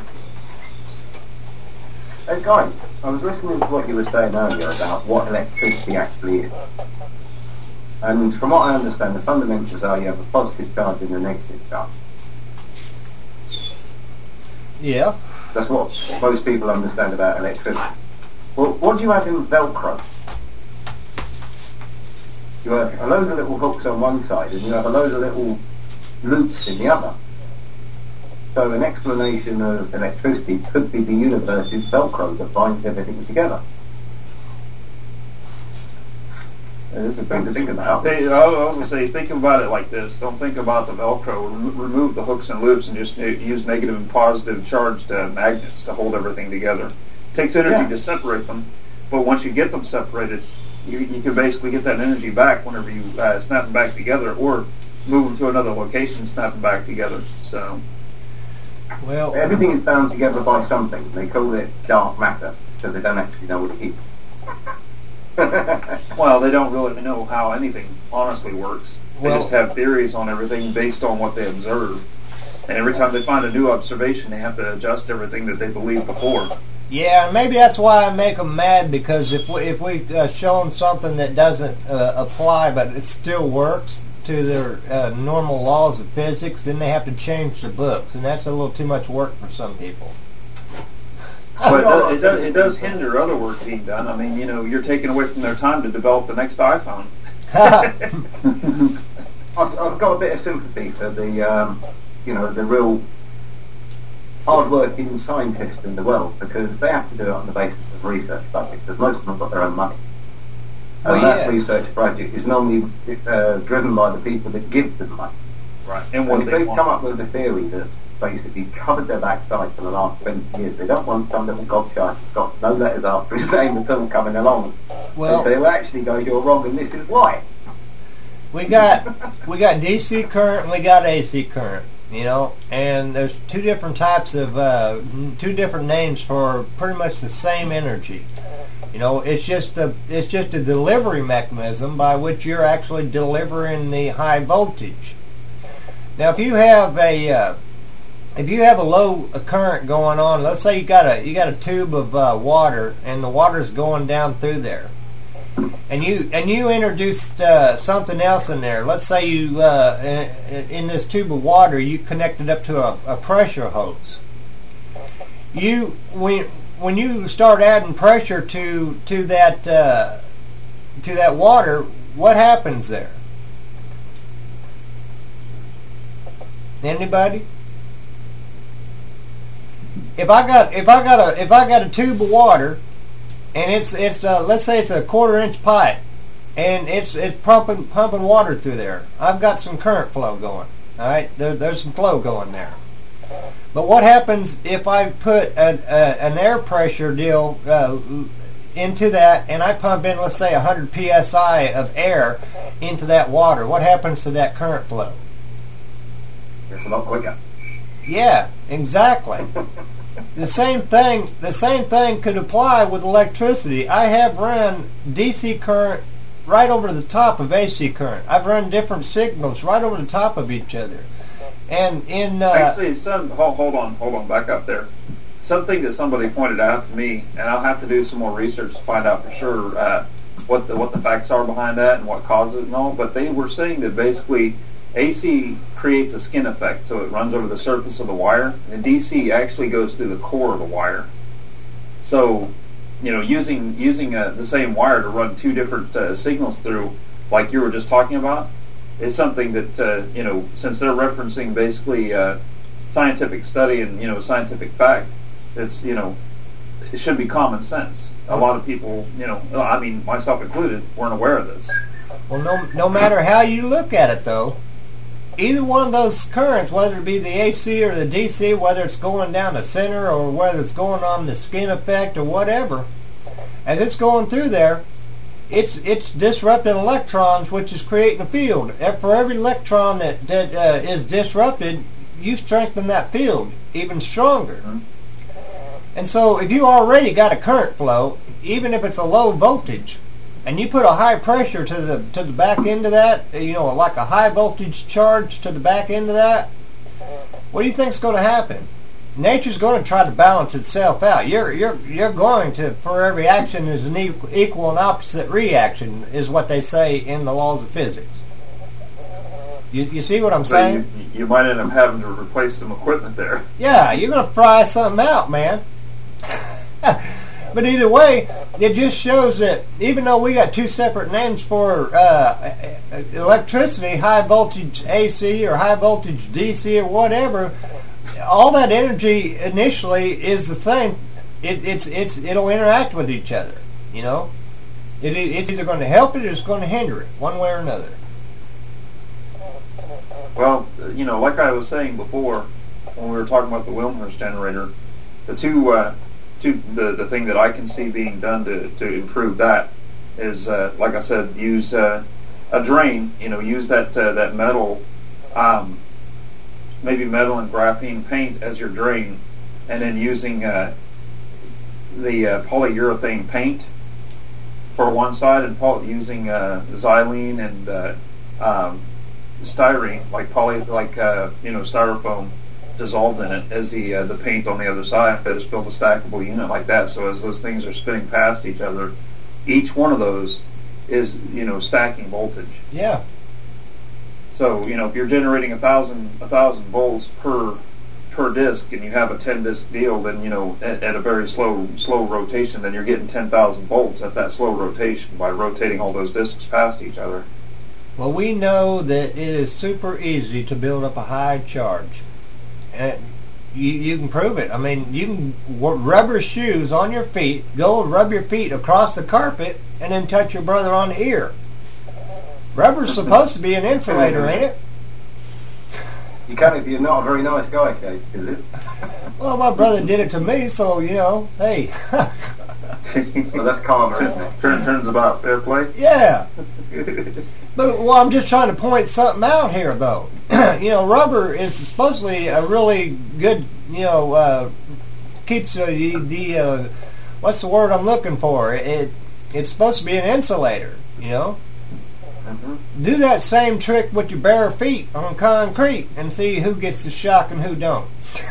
Hey guys, I was listening to what you were saying earlier about what electricity actually is. And from what I understand, the fundamentals are you have a positive charge and a negative charge. Yeah. That's what most people understand about electricity. Well, what do you have in Velcro? You have a load of little hooks on one side and you have a load of little loops in the other. So an explanation of electricity could be the universe's Velcro that binds everything together. This is a thing to think about. I was going to say, think about it like this. Don't think about the Velcro. Remove the hooks and loops and just use negative and positive charged magnets to hold everything together. It takes energy to separate them, but once you get them separated, you can basically get that energy back whenever you snap them back together, or move them to another location and snap them back together. So, well, everything is bound together by something. They call it dark matter, so they don't actually know what it is. Well, they don't really know how anything honestly works. They just have theories on everything based on what they observe. And every time they find a new observation, they have to adjust everything that they believed before. Yeah, maybe that's why I make them mad, because if we show them something that doesn't apply, but it still works to their normal laws of physics, then they have to change the books, and that's a little too much work for some people. But it does hinder other work being done. I mean, you're taking away from their time to develop the next iPhone. I've got a bit of sympathy for the, the real hard-working scientists in the world, because they have to do it on the basis of research projects, because most of them have got their own money. And that research project is normally driven by the people that give them money. Right. And if they've come up with a theory that basically covered their backside for the last 20 years. They don't want some little gobshite who's got no letters after his name at all coming along. Well, they will actually go, you're wrong and this is why. We got DC current and we got AC current, and there's two different types of, two different names for pretty much the same energy. It's just a delivery mechanism by which you're actually delivering the high voltage. Now, if you have a low current going on, let's say you got a tube of water, and the water's going down through there, and you introduced something else in there. Let's say you in this tube of water you connected up to a pressure hose. When you start adding pressure to that water, what happens there? Anybody? If I got a tube of water, and it's let's say it's a 1/4 inch pipe, and it's pumping water through there, I've got some current flow going. All right, there's some flow going there. But what happens if I put an air pressure deal into that, and I pump in, let's say, 100 psi of air into that water? What happens to that current flow? It's a lot quicker. Yeah, exactly. The same thing could apply with electricity. I have run DC current right over the top of AC current. I've run different signals right over the top of each other. And in actually, hold on, back up there. Something that somebody pointed out to me, and I'll have to do some more research to find out for sure what the facts are behind that and what causes it and all. But they were saying that basically AC creates a skin effect, so it runs over the surface of the wire, and DC actually goes through the core of the wire. So, using the same wire to run two different signals through, like you were just talking about, is something that since they're referencing basically scientific study and scientific fact, it's it should be common sense. A lot of people, I mean myself included, weren't aware of this. Well, no matter how you look at it, though, either one of those currents, whether it be the AC or the DC, whether it's going down the center or whether it's going on the skin effect or whatever, as it's going through there, it's disrupting electrons, which is creating a field. For every electron that is disrupted, you strengthen that field even stronger. Mm-hmm. And so if you already got a current flow, even if it's a low voltage, and you put a high pressure to the back end of that, like a high voltage charge to the back end of that, what do you think's going to happen? Nature's going to try to balance itself out. You're going to, for every action is an equal and opposite reaction, is what they say in the laws of physics. You see what I'm saying? You might end up having to replace some equipment there. Yeah, you're going to fry something out, man. But either way, it just shows that even though we got two separate names for electricity, high voltage AC or high voltage DC or whatever, all that energy initially is the same. It'll interact with each other. You know, it's either going to help it or it's going to hinder it, one way or another. Well, you know, like I was saying before, when we were talking about the Wilmshurst generator, the the thing that I can see being done to improve that is, like I said, use a drain. You know, use that metal, maybe metal and graphene paint as your drain, and then using the polyurethane paint for one side, and using xylene and styrene, styrofoam dissolved in it as the paint on the other side. That is built a stackable unit like that. So as those things are spinning past each other, each one of those is stacking voltage. Yeah. So if you're generating 1,000 volts per disc, and you have a 10-disc deal, then at a very slow rotation, then you're getting 10,000 volts at that slow rotation by rotating all those discs past each other. Well, we know that it is super easy to build up a high charge. You can prove it. I mean, you can rubber shoes on your feet, go rub your feet across the carpet, and then touch your brother on the ear. Rubber's supposed to be an insulator, ain't it? You can't if you're not a very nice guy, Kate, is it? Well, my brother did it to me, so, hey. Well, that's karma, isn't it? Turns about fair play? Yeah. But, I'm just trying to point something out here, though. Rubber is supposedly a really good, keeps the what's the word I'm looking for? It's supposed to be an insulator, Mm-hmm. Do that same trick with your bare feet on concrete and see who gets the shock and who don't.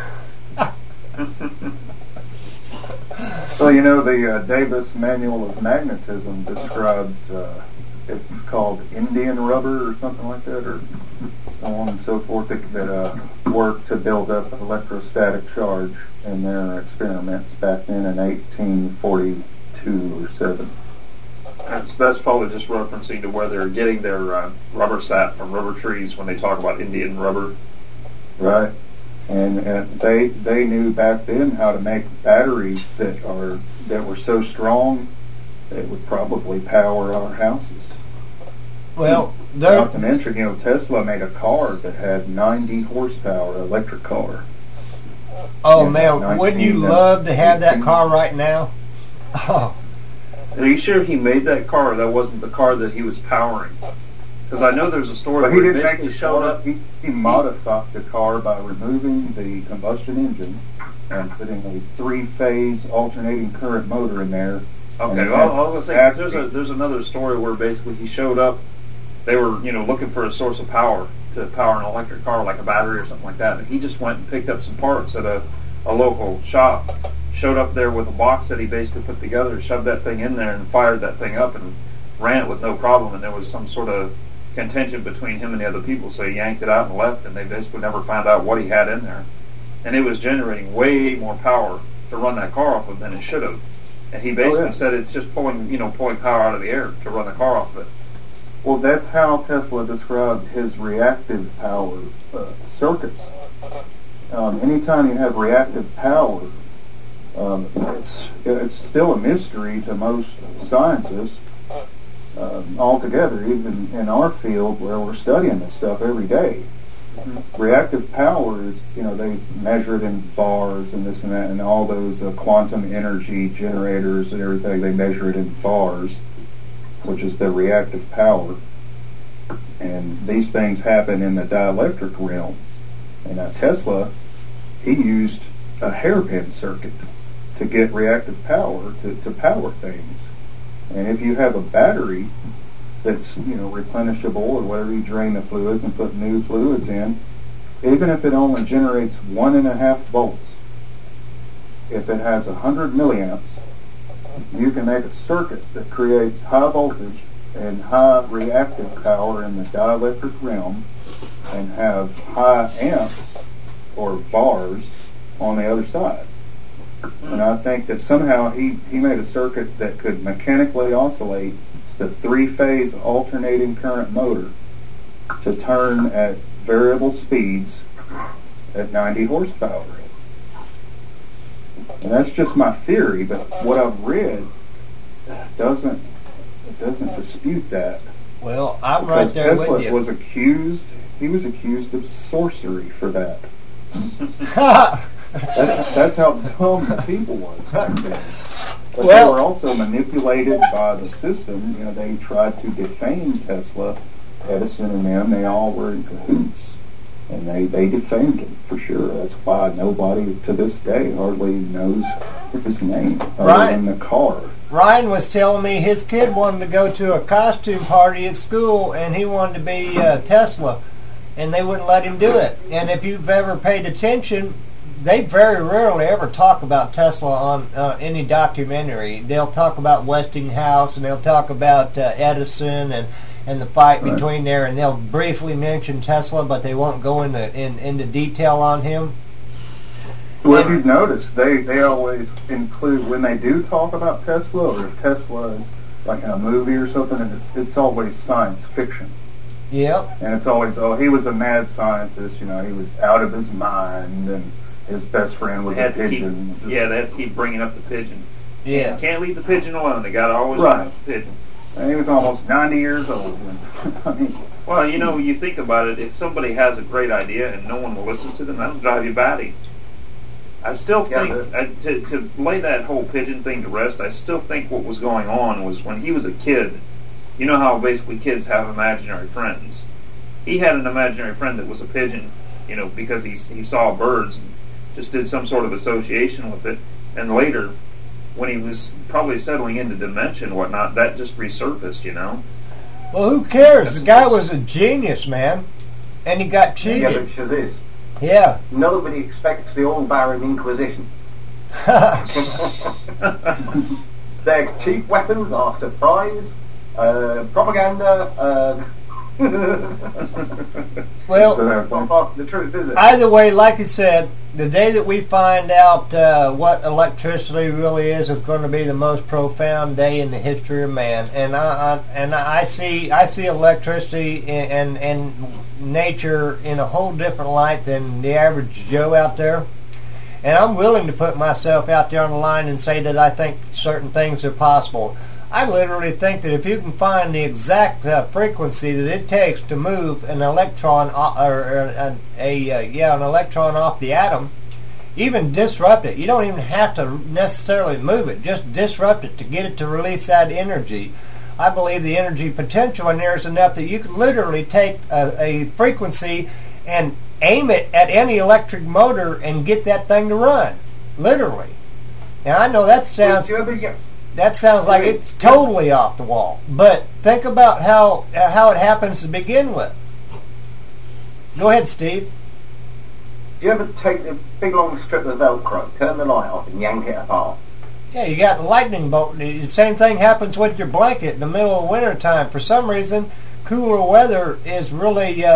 Well, the Davis Manual of Magnetism describes, it's called Indian rubber or something like that, or so on and so forth, that worked to build up electrostatic charge in their experiments back then in 1842 or 7. That's probably just referencing to where they're getting their rubber sap from rubber trees when they talk about Indian rubber. Right. And they knew back then how to make batteries that were so strong that would probably power our houses. Well, not to mention, Tesla made a car that had 90 horsepower, electric car. Oh man, wouldn't you love to have that car right now? Oh. Are you sure he made that car, or that wasn't the car that he was powering? Because I know there's a story where he didn't basically showed up. He modified the car by removing the combustion engine and putting a 3-phase alternating current motor in there. Okay, well, I was going to say, there's another story where basically he showed up. They were, looking for a source of power to power an electric car, like a battery or something like that. And he just went and picked up some parts at a local shop. Showed up there with a box that he basically put together, shoved that thing in there, and fired that thing up and ran it with no problem. And there was some sort of contention between him and the other people, so he yanked it out and left, and they basically never found out what he had in there. And it was generating way more power to run that car off of than it should have. And he basically said it's just pulling power out of the air to run the car off of it. Well, that's how Tesla described his reactive power circuits. Anytime you have reactive power, it's still a mystery to most scientists altogether, even in our field where we're studying this stuff every day. Mm-hmm. Reactive power is, they measure it in VARs and this and that, and all those quantum energy generators and everything, they measure it in VARs, which is the reactive power. And these things happen in the dielectric realm. And Tesla, he used a hairpin circuit to get reactive power to power things. And if you have a battery that's replenishable or whatever, you drain the fluids and put new fluids in, even if it only generates 1.5 volts, if it has 100 milliamps, you can make a circuit that creates high voltage and high reactive power in the dielectric realm and have high amps or VARs on the other side. And I think that somehow he made a circuit that could mechanically oscillate the three-phase alternating current motor to turn at variable speeds at 90 horsepower. And that's just my theory, but what I've read doesn't dispute that. Well, I'm right there Tesla with you. He was accused of sorcery for that. That's how dumb the people was back then. But they were also manipulated by the system. You know, they tried to defame Tesla, Edison and them. They all were in cahoots. And they defamed him, for sure. That's why nobody to this day hardly knows his name, other than the car. Ryan was telling me his kid wanted to go to a costume party at school, and he wanted to be Tesla, and they wouldn't let him do it. And if you've ever paid attention, they very rarely ever talk about Tesla on any documentary. They'll talk about Westinghouse, and they'll talk about Edison and the fight between there, and they'll briefly mention Tesla, but they won't go into detail on him. Well, if you've noticed, they always include, when they do talk about Tesla, or if Tesla is like in a movie or something, it's always science fiction. Yep. And it's always, he was a mad scientist, you know, he was out of his mind, and his best friend was a pigeon. They had to keep bringing up the pigeon. Yeah. You can't leave the pigeon alone. They got to always bring up the pigeon. And he was almost 90 years old. I mean, well, you know, you think about it, if somebody has a great idea and no one will listen to them, that'll drive you batty. I still think, to lay that whole pigeon thing to rest, I still think what was going on was when he was a kid, you know how basically kids have imaginary friends. He had an imaginary friend that was a pigeon, you know, because he saw birds and just did some sort of association with it. And later, when he was probably settling into dementia and whatnot, that just resurfaced, you know. Well, who cares? The guy was a genius, man. And he got cheated. Yeah, but to this. Yeah. Nobody expects the old Baron Inquisition. Their cheap weapons are surprise, propaganda, well, the truth is it. Either way, like you said, the day that we find out what electricity really is going to be the most profound day in the history of man. And I see electricity and nature in a whole different light than the average Joe out there. And I'm willing to put myself out there on the line and say that I think certain things are possible. I literally think that if you can find the exact frequency that it takes to move an electron an electron off the atom, even disrupt it. You don't even have to necessarily move it. Just disrupt it to get it to release that energy. I believe the energy potential in there is enough that you can literally take a frequency and aim it at any electric motor and get that thing to run. Literally. Now I know that sounds... That sounds like it's totally off the wall. But think about how it happens to begin with. Go ahead, Steve. Do you ever take the big long strip of Velcro, turn the light off and yank it apart? Yeah, you got the lightning bolt. The same thing happens with your blanket in the middle of winter time. For some reason, cooler weather is really,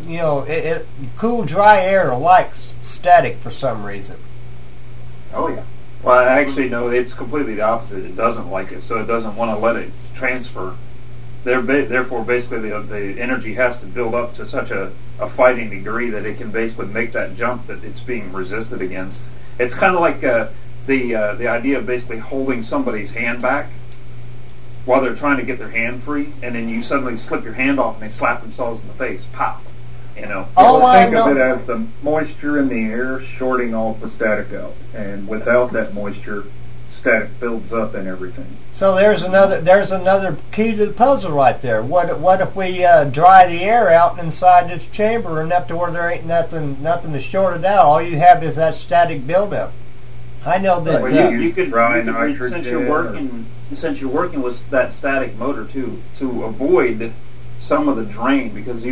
cool, dry air likes static for some reason. Oh, yeah. Well, actually, no, it's completely the opposite. It doesn't like it, so it doesn't want to let it transfer. Therefore, basically, the energy has to build up to such a fighting degree that it can basically make that jump that it's being resisted against. It's kind of like the idea of basically holding somebody's hand back while they're trying to get their hand free, and then you suddenly slip your hand off and they slap themselves in the face. Pop! You know. Think of it as the moisture in the air shorting all the static out, and without that moisture, static builds up and everything. So there's another key to the puzzle right there. What if we dry the air out inside this chamber enough to where there ain't nothing to short it out? All you have is that static buildup. I know that you could dry nitrogen. Since you're working with that static motor to avoid some of the drain, because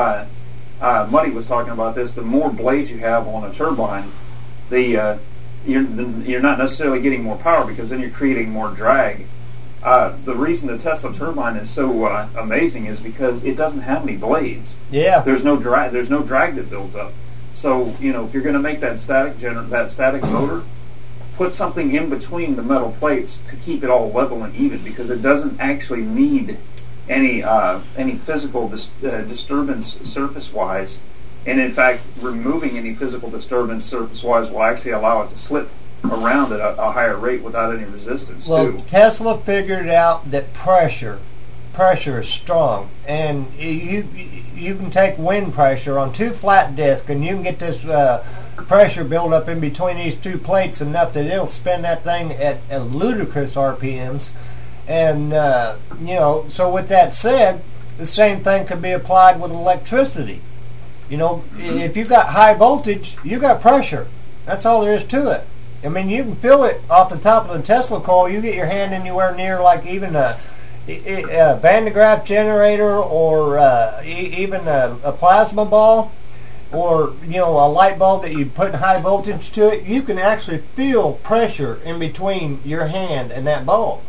Muddy was talking about this. The more blades you have on a turbine, you're not necessarily getting more power, because then you're creating more drag. The reason the Tesla turbine is so amazing is because it doesn't have any blades. Yeah. There's no drag that builds up. So if you're going to make that static motor, put something in between the metal plates to keep it all level and even, because it doesn't actually need any physical disturbance surface-wise. And in fact, removing any physical disturbance surface-wise will actually allow it to slip around at a higher rate without any resistance. Well, Tesla figured out that pressure is strong, and you can take wind pressure on two flat discs, and you can get this pressure build up in between these two plates enough that it'll spin that thing at ludicrous RPMs. And so with that said, the same thing could be applied with electricity. If you've got high voltage, you got pressure. That's all there is to it. I mean, you can feel it off the top of the Tesla coil. You get your hand anywhere near, like even a Van de Graaff generator, or even a plasma ball, or a light bulb that you put high voltage to it. You can actually feel pressure in between your hand and that bulb.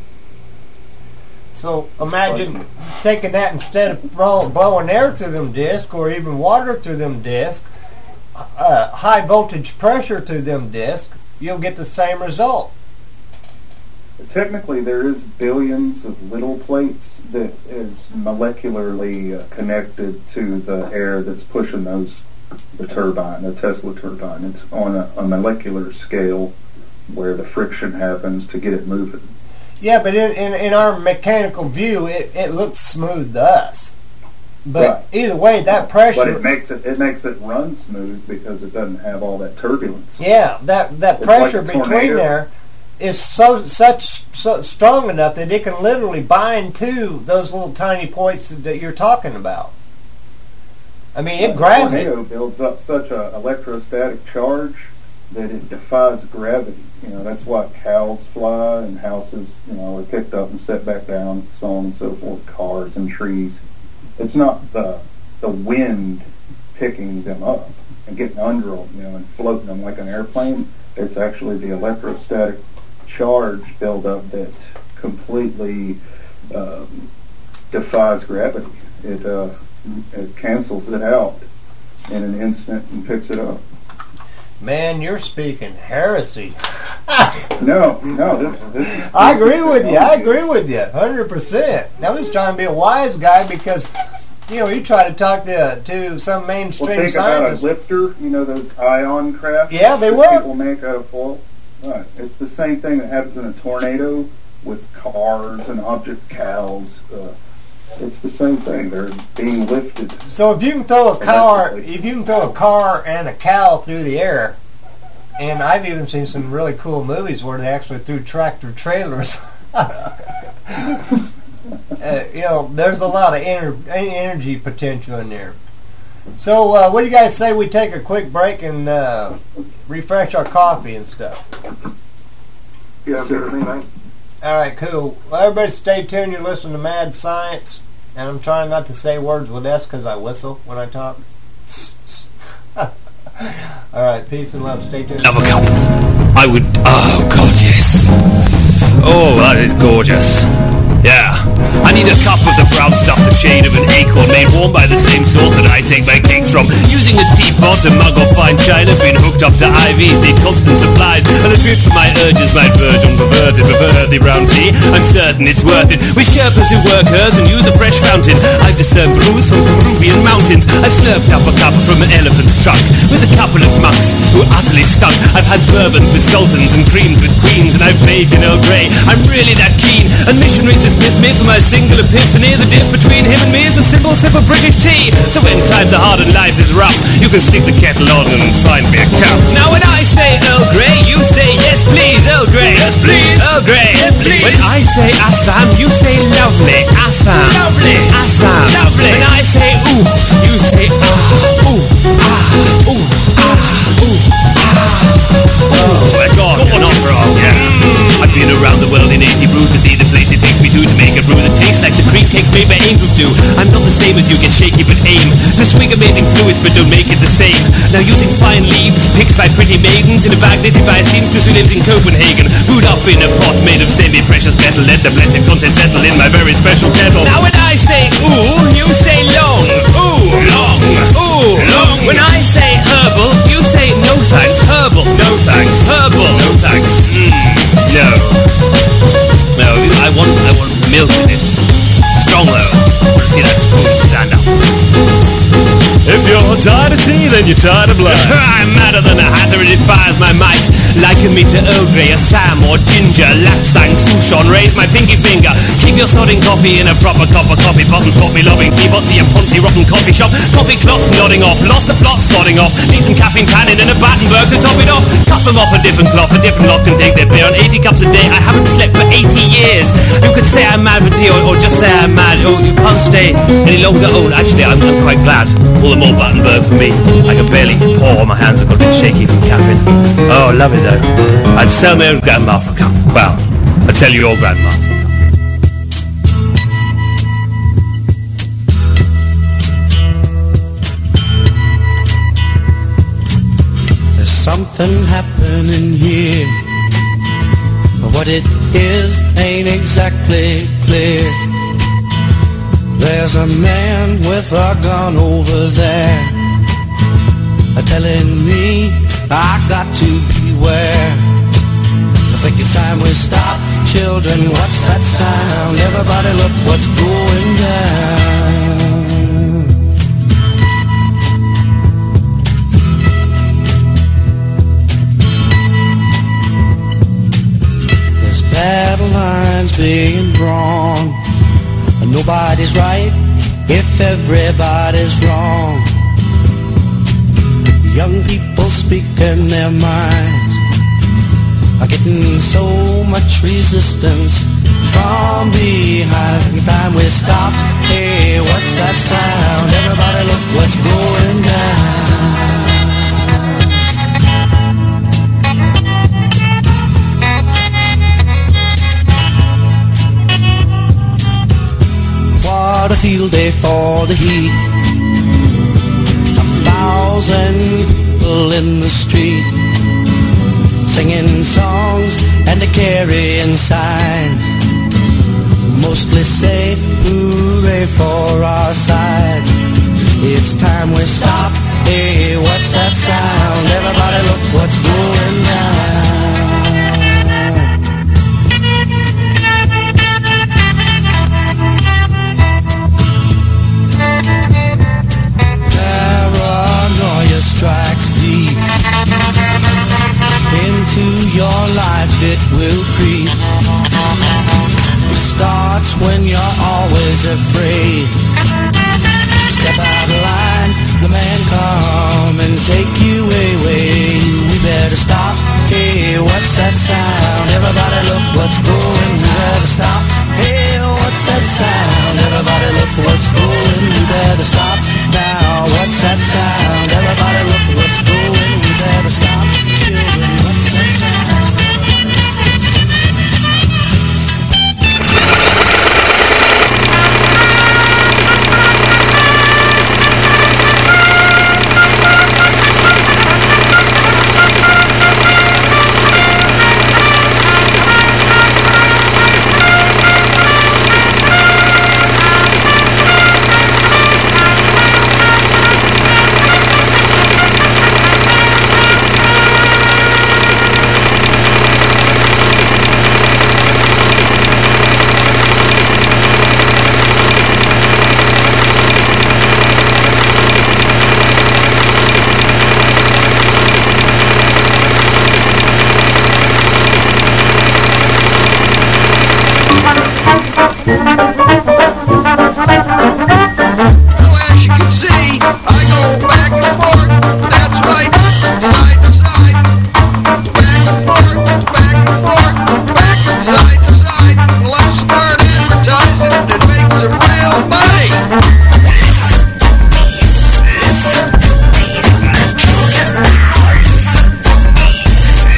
So imagine taking that, instead of blowing air through them discs or even water through them discs, high voltage pressure through them discs, you'll get the same result. Technically, there is billions of little plates that is molecularly connected to the air that's pushing the turbine, the Tesla turbine. It's on a molecular scale where the friction happens to get it moving. Yeah, but in our mechanical view, it looks smooth to us. But right. Either way, that pressure. But it makes it run smooth because it doesn't have all that turbulence. Yeah, that pressure like between there is so strong enough that it can literally bind to those little tiny points that you're talking about. I mean, it grabs it. The tornado builds up such an electrostatic charge that it defies gravity. That's why cows fly and houses, are picked up and set back down, so on and so forth, cars and trees. It's not the wind picking them up and getting under them, and floating them like an airplane. It's actually the electrostatic charge buildup that completely defies gravity. It cancels it out in an instant and picks it up. Man, you're speaking heresy. No, this I agree with you. 100%. I'm just trying to be a wise guy, because, you try to talk to some mainstream think scientists. About a lifter, those ion crafts. Yeah, they work. People make out of foil. Right. It's the same thing that happens in a tornado with cars and object cows. It's the same thing. They're being lifted. So if you can throw a car and a cow through the air, and I've even seen some really cool movies where they actually threw tractor trailers. There's a lot of energy potential in there. So what do you guys say we take a quick break and refresh our coffee and stuff? Yeah, sure. Nice. All right, cool. Well, everybody stay tuned. You're listening to Mad Science, and I'm trying not to say words with S because I whistle when I talk. All right, peace and love. Stay tuned. Have a cup. I would. Oh God, yes. Oh, that is gorgeous. Yeah. I need a cup of the brown stuff, the shade of an acorn, made warm by the same source that I take my cakes from. Using a teapot, a mug or fine china, been hooked up to IVs, need constant supplies, and a drip for my urges might verge on perverted with earthy brown tea. I'm certain it's worth it. With Sherpas who work hers and use a fresh fountain, I've discerned brews from Peruvian mountains. I've slurped up a cup from an elephant's trunk with a couple of monks who utterly stunk. I've had bourbons with sultans and creams with queens, and I've bathed in Earl Grey. I'm really that keen, and missionaries dismiss me for my single epiphany. The difference between him and me is a simple sip of British tea. So when times are hard and life is rough, you can stick the kettle on and find me a cup. Now when I say Earl Grey, you say yes please, Earl Grey. Yes please, Earl Grey. Yes please. When I say Assam, you say lovely. Assam, lovely. Assam, lovely. When I say ooh, you say ah, ooh, ah, ooh, ah, ooh, ah. Oh my God, you're not wrong. Yeah. I've been around the world in 80 brews to see the place it takes me to make a brew that tastes like the cream cakes made by angels do. I'm not the same as you, get shaky but aim to swing amazing fluids but don't make it the same. Now using fine leaves picked by pretty maidens in a bag knitted by a seamstress who lives in Copenhagen, brewed up in a pot made of semi-precious metal, let the blessed content settle in my very special kettle. Now when I say ooh, you say long. Ooh, long. Ooh, long. When I say herbal, you say no thanks. Herbal, no thanks. Herbal, no thanks. I want milk in it. Strong though. See that spoon stand up. If you're tired of tea, then you're tired of life. I'm madder than a hatter, it fires my mic. Liken me to Earl Grey, a Sam or Ginger. Lapsang, Souchon, raise my pinky finger. Keep your sodding coffee in a proper cup of coffee. Buttons pop me loving tea, botsy and poncy, rotten coffee shop. Coffee clocks nodding off, lost the plot, sodding off. Need some caffeine tannin and a Battenberg to top it off. Cut them off a different cloth, a different lot can take their beer. On 80 cups a day, I haven't slept for 80 years. You could say I'm mad for tea or just say I'm mad. Oh, you can't stay any longer. Oh, actually, I'm quite glad. All the more Battenberg for me. I can barely pour, my hands have got a bit shaky from caffeine. Oh, love it though. I'd sell my own grandma for a cup. Well, I'd sell your grandma for a cup. There's something happening here, but what it is ain't exactly clear. There's a man with a gun over there, telling me I got to beware. I think it's time we stop. Children, what's that sound? Everybody look what's going down. There's battle lines being drawn. Nobody's right if everybody's wrong. Young people speaking their minds are getting so much resistance from behind. Every time we stop, hey, what's that sound? Everybody look what's going down. What a field day for the heat. 1,000 people in the street, singing songs and carrying signs. Mostly say hooray for our side. It's time we stop. Hey, what's that sound? Everybody look what's going down. Paranoia strikes deep into your life, it will creep. It starts when you're always afraid. Step out of line, the man come and take you away. We better stop. Hey, what's that sound? Everybody look what's going. We better stop. Hey, what's that sound? Everybody look what's going. We better stop now. What's that sound? Everybody look what's going. We better stop. Children, what's that sound?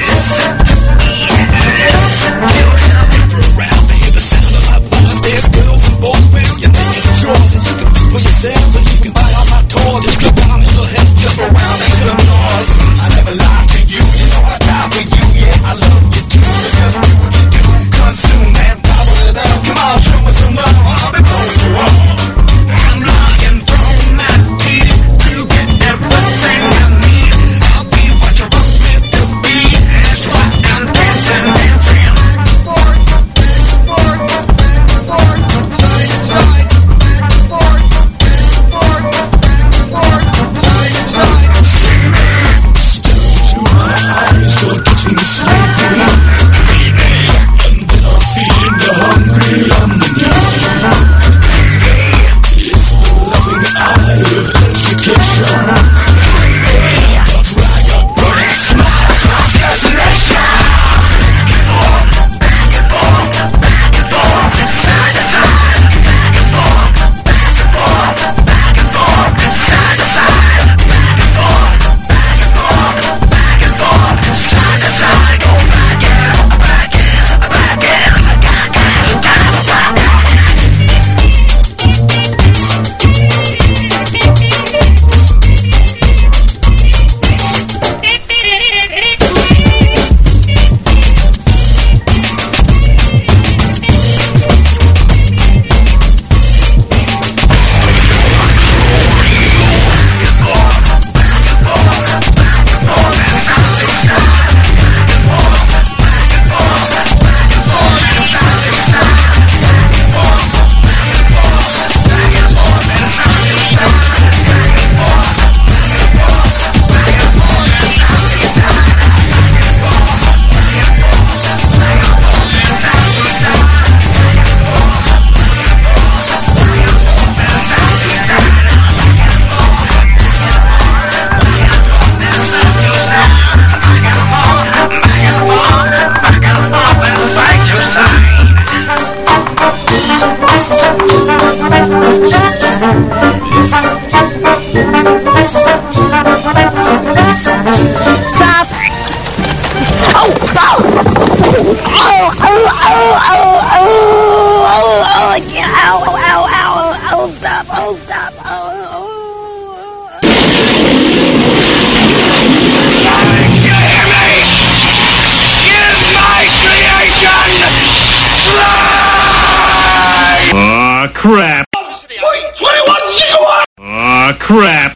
There's girls crap. 21 gigawatts! Aw, crap.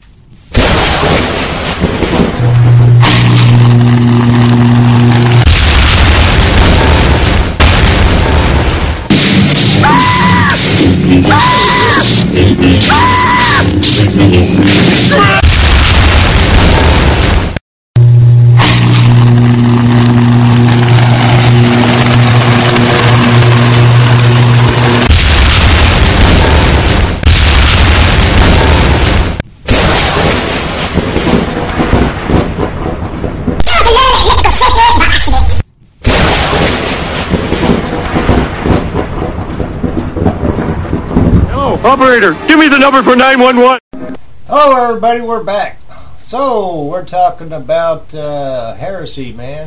Operator, give me the number for 911. Hello, everybody. We're back. So we're talking about heresy, man.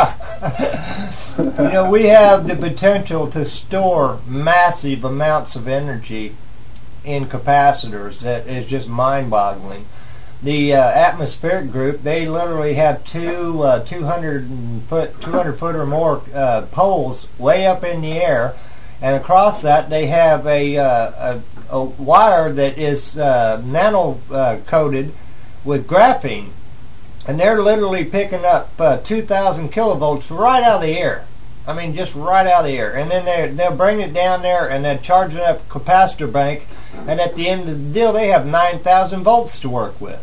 You know, we have the potential to store massive amounts of energy in capacitors that is just mind-boggling. The atmospheric group, they literally have two 200 foot or more poles way up in the air, and across that they have a wire that is nano coated with graphene, and they're literally picking up 2,000 kilovolts right out of the air. I mean, just right out of the air, and then they'll bring it down there and then charge it up a capacitor bank, and at the end of the deal, they have 9,000 volts to work with.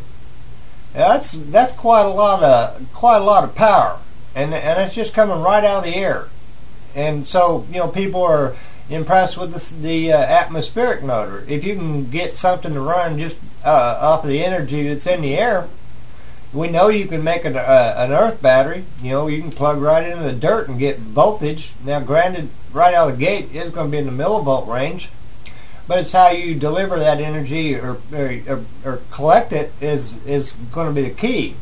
That's quite a lot of power, and it's just coming right out of the air. And so, you know, people are impressed with the atmospheric motor. If you can get something to run just off of the energy that's in the air, we know you can make an earth battery. You know, you can plug right into the dirt and get voltage. Now, granted, right out of the gate, it's going to be in the millivolt range, but it's how you deliver that energy or collect it is going to be the key.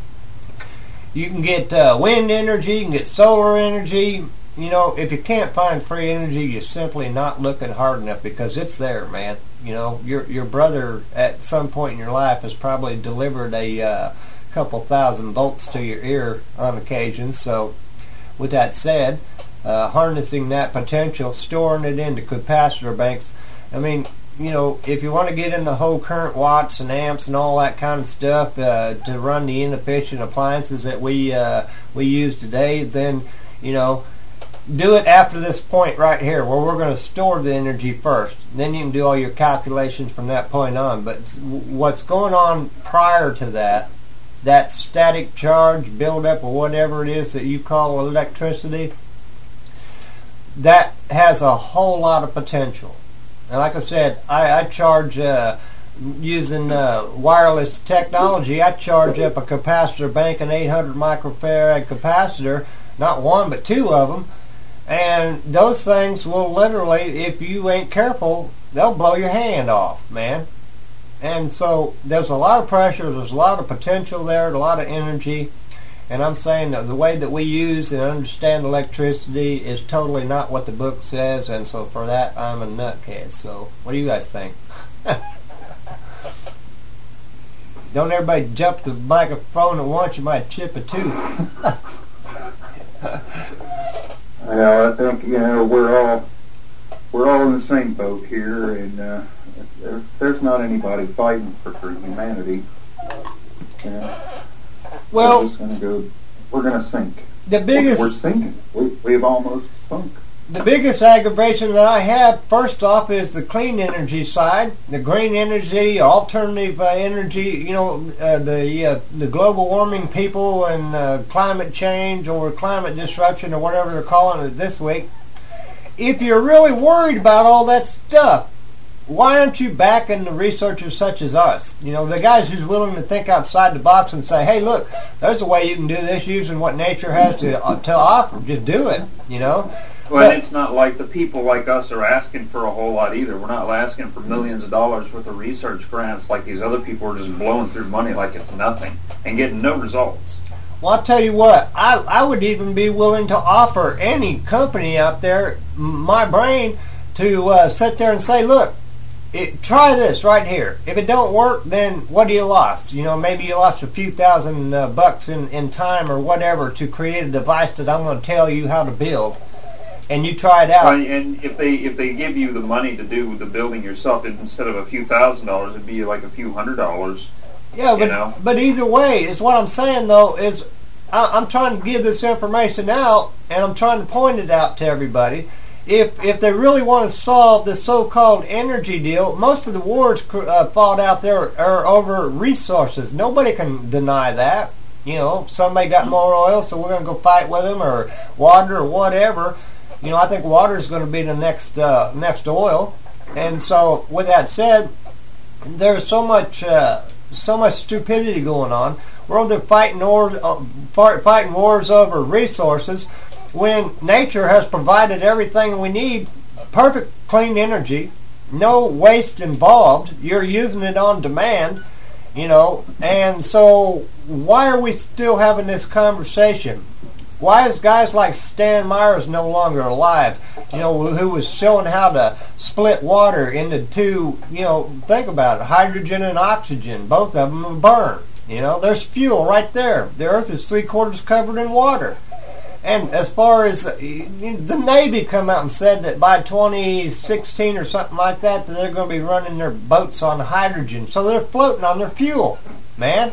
You can get wind energy, you can get solar energy. You know, if you can't find free energy, you're simply not looking hard enough, because it's there, man. You know, your brother at some point in your life has probably delivered a couple thousand volts to your ear on occasion. So, with that said, harnessing that potential, storing it into capacitor banks. I mean, you know, if you want to get into whole current watts and amps and all that kind of stuff to run the inefficient appliances that we use today, then, you know, do it after this point right here, where we're going to store the energy first. Then you can do all your calculations from that point on. But what's going on prior to that static charge buildup or whatever it is that you call electricity, that has a whole lot of potential. And like I said, I charge using wireless technology. I charge up a capacitor bank, an 800 microfarad capacitor, not one but two of them. And those things will literally, if you ain't careful, they'll blow your hand off, man. And so there's a lot of pressure, there's a lot of potential there, a lot of energy. And I'm saying that the way that we use and understand electricity is totally not what the book says. And so for that, I'm a nutcase. So what do you guys think? Don't everybody jump the microphone at once, you might chip a tooth. Well, I think, you know, we're all in the same boat here, and there's not anybody fighting for humanity. You know, well, we're just going to go. We're going to sink. We're sinking. We've almost sunk. The biggest aggravation that I have, first off, is the clean energy side, the green energy, alternative energy. You know, the global warming people and climate change or climate disruption or whatever they're calling it this week. If you're really worried about all that stuff, why aren't you backing the researchers such as us? You know, the guys who's willing to think outside the box and say, hey, look, there's a way you can do this using what nature has to offer. Just do it, you know. Well, it's not like the people like us are asking for a whole lot either. We're not asking for millions of dollars worth of research grants like these other people are just blowing through money like it's nothing and getting no results. Well, I'll tell you what, I would even be willing to offer any company out there my brain to sit there and say, look, try this right here. If it don't work, then what do you lost? You know, maybe you lost a few thousand bucks in time or whatever to create a device that I'm going to tell you how to build. and you try it out. And if they give you the money to do the building yourself, instead of a few $1,000s, it'd be like a few $100s. Yeah, but either way, is what I'm saying though is I'm trying to give this information out, and I'm trying to point it out to everybody. If they really want to solve this so-called energy deal, most of the wars fought out there are over resources. Nobody can deny that. Somebody got more oil, so we're going to go fight with them, or water, or whatever. I think water is going to be the next oil. And so, with that said, there's so much stupidity going on. We're over there fighting wars over resources, when nature has provided everything we need, perfect clean energy, no waste involved. You're using it on demand, and so why are we still having this conversation? Why is guys like Stan Myers no longer alive, who was showing how to split water into two, think about it, hydrogen and oxygen, both of them burn. There's fuel right there. The earth is 3/4 covered in water. And as far as the Navy come out and said that by 2016 or something like that they're going to be running their boats on hydrogen. So they're floating on their fuel, man.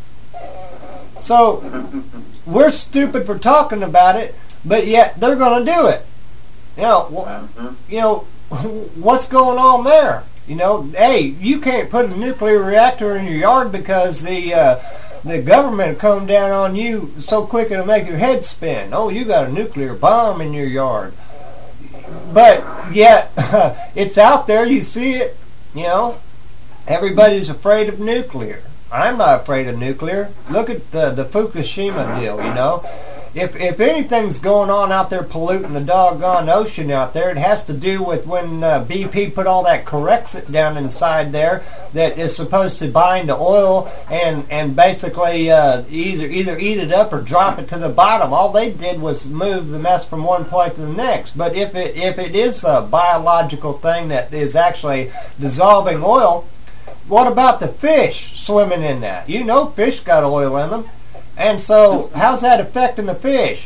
So we're stupid for talking about it, but yet they're going to do it. What's going on there? Hey, you can't put a nuclear reactor in your yard because the government come down on you so quick it'll make your head spin. Oh, you got a nuclear bomb in your yard. But yet, it's out there, you see it, Everybody's afraid of nuclear. I'm not afraid of nuclear. Look at the Fukushima deal, If anything's going on out there polluting the doggone ocean out there, it has to do with when BP put all that Corexit down inside there that is supposed to bind to oil and basically either eat it up or drop it to the bottom. All they did was move the mess from one point to the next. But if it is a biological thing that is actually dissolving oil, what about the fish swimming in that? Fish got oil in them. And so, how's that affecting the fish?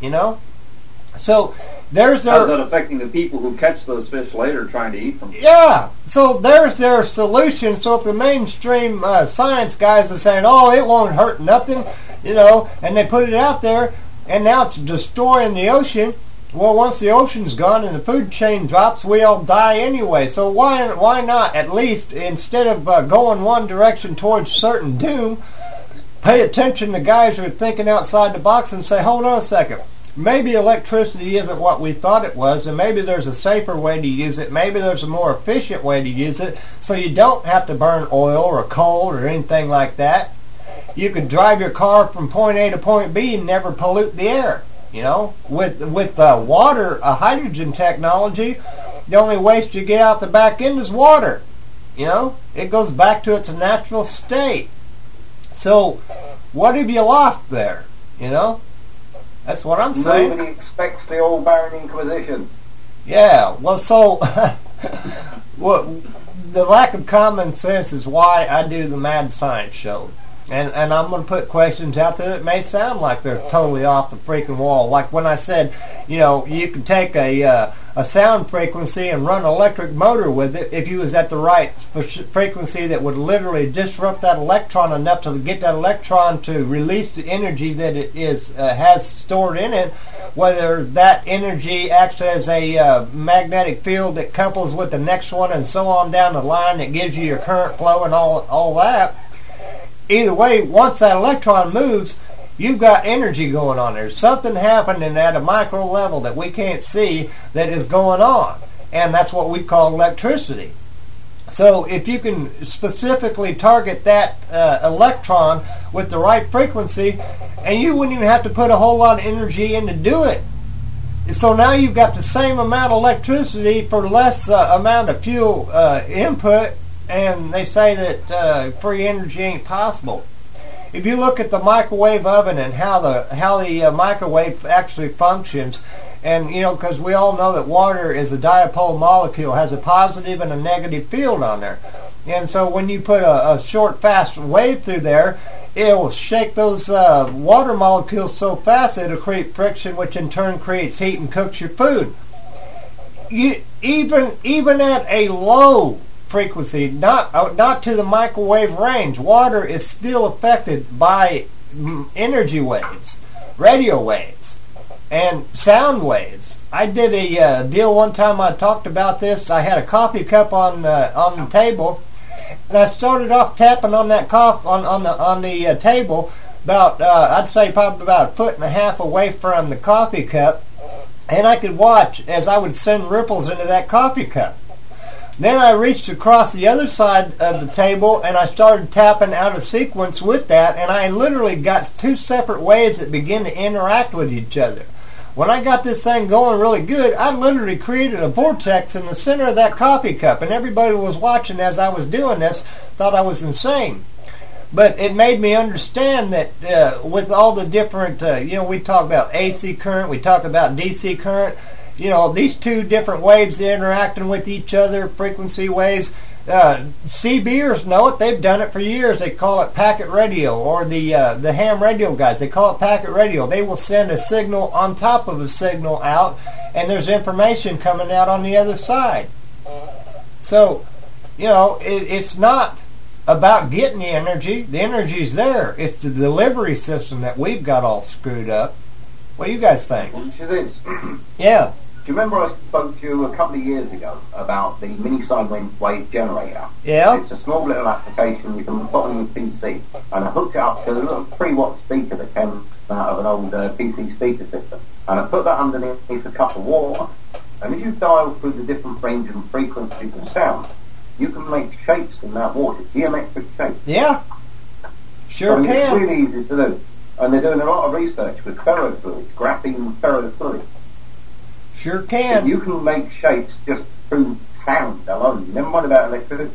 So, how's that affecting the people who catch those fish later trying to eat them? Yeah. So, there's their solution. So, if the mainstream science guys are saying, oh, it won't hurt nothing, and they put it out there, and now it's destroying the ocean. Well, once the ocean's gone and the food chain drops, we all die anyway. So, why not, at least, instead of going one direction towards certain doom, pay attention to guys who are thinking outside the box and say, hold on a second. Maybe electricity isn't what we thought it was, and maybe there's a safer way to use it. Maybe there's a more efficient way to use it, so you don't have to burn oil or coal or anything like that. You could drive your car from point A to point B and never pollute the air. With water, hydrogen technology, the only waste you get out the back end is water. It goes back to its natural state. So, what have you lost there? That's what I'm saying. Nobody expects the old Baron Inquisition. Yeah, well, so, the lack of common sense is why I do the Mad Science Show. And I'm going to put questions out there that may sound like they're totally off the freaking wall. Like when I said, you could take a sound frequency and run an electric motor with it if you was at the right frequency that would literally disrupt that electron enough to get that electron to release the energy that it has stored in it, whether that energy acts as a magnetic field that couples with the next one and so on down the line that gives you your current flow and all that. Either way, once that electron moves, you've got energy going on. There's something happening at a micro level that we can't see that is going on. And that's what we call electricity. So if you can specifically target that electron with the right frequency, and you wouldn't even have to put a whole lot of energy in to do it. So now you've got the same amount of electricity for less amount of fuel input. And they say that free energy ain't possible. If you look at the microwave oven and how the microwave actually functions, and because we all know that water is a dipole molecule, has a positive and a negative field on there, and so when you put a short, fast wave through there, it'll shake those water molecules so fast that it'll create friction, which in turn creates heat and cooks your food. Even at a low frequency, not to the microwave range, water is still affected by energy waves, radio waves, and sound waves. I did a deal one time. I talked about this. I had a coffee cup on the table, and I started off tapping on that on the table about I'd say probably about 1.5 feet away from the coffee cup, and I could watch as I would send ripples into that coffee cup. Then I reached across the other side of the table and I started tapping out of sequence with that, and I literally got 2 separate waves that began to interact with each other. When I got this thing going really good, I literally created a vortex in the center of that coffee cup, and everybody was watching as I was doing this, thought I was insane. But it made me understand that with all the different, we talk about AC current, we talk about DC current, these 2 different waves, they're interacting with each other, frequency waves. CBers know it. They've done it for years. They call it packet radio, or the ham radio guys. They call it packet radio. They will send a signal on top of a signal out, and there's information coming out on the other side. So, it's not about getting the energy. The energy's there. It's the delivery system that we've got all screwed up. What do you guys think? Yeah. Do you remember I spoke to you a couple of years ago about the mini sine wave generator? Yeah. It's a small little application you can put on your PC, and I hooked it up to a little 3-watt speaker that came out of an old PC speaker system, and I put that underneath a cup of water, and as you dial through the different range and frequencies of sound, you can make shapes in that water, geometric shapes. Yeah. Sure can. It's really easy to do, and they're doing a lot of research with ferrofluids, graphene ferrofluids. Sure can. So you can make shapes just through sound alone. Never mind about electricity.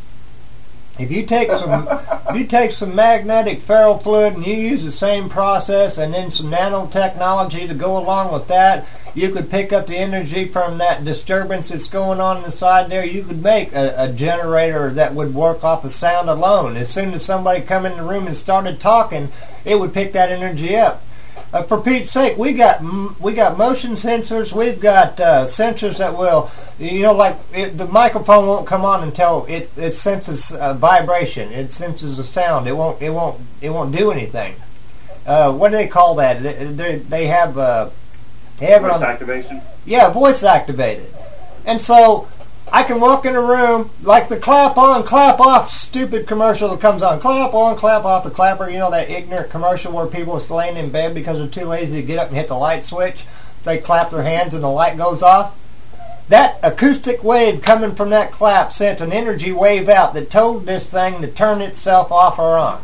If you take some magnetic ferrofluid and you use the same process, and then some nanotechnology to go along with that, you could pick up the energy from that disturbance that's going on inside there. You could make a generator that would work off of sound alone. As soon as somebody come in the room and started talking, it would pick that energy up. For Pete's sake, we got motion sensors. We've got sensors that will, the microphone won't come on until it senses vibration. It senses a sound. It won't do anything. What do they call that? They have voice activation. Yeah, voice activated. And so I can walk in a room like the clap on, clap off stupid commercial that comes on. Clap on, clap off, the clapper. That ignorant commercial where people are laying in bed because they're too lazy to get up and hit the light switch. They clap their hands and the light goes off. That acoustic wave coming from that clap sent an energy wave out that told this thing to turn itself off or on.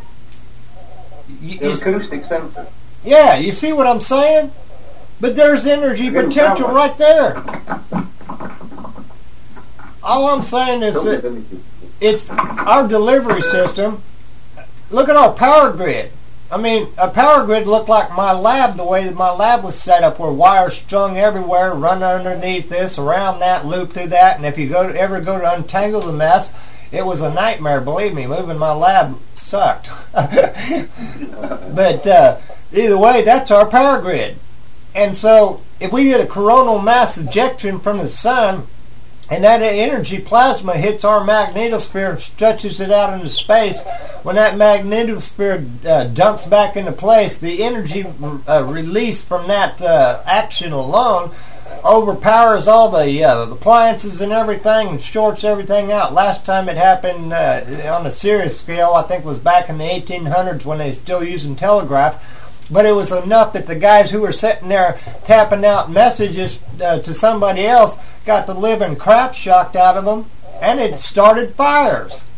Acoustic sensor. Yeah, you see what I'm saying? But there's energy potential right there. All I'm saying is that it's our delivery system. Look at our power grid. I mean, a power grid looked like my lab, the way that my lab was set up, where wires strung everywhere, run underneath this, around that, loop through that, and if you ever go to untangle the mess, it was a nightmare. Believe me, moving my lab sucked. But either way, that's our power grid. And so, if we get a coronal mass ejection from the sun, and that energy plasma hits our magnetosphere and stretches it out into space, when that magnetosphere dumps back into place, the energy released from that action alone overpowers all the appliances and everything and shorts everything out. Last time it happened on a serious scale, I think, was back in the 1800s when they were still using telegraph. But it was enough that the guys who were sitting there tapping out messages to somebody else got the living crap shocked out of them, and it started fires.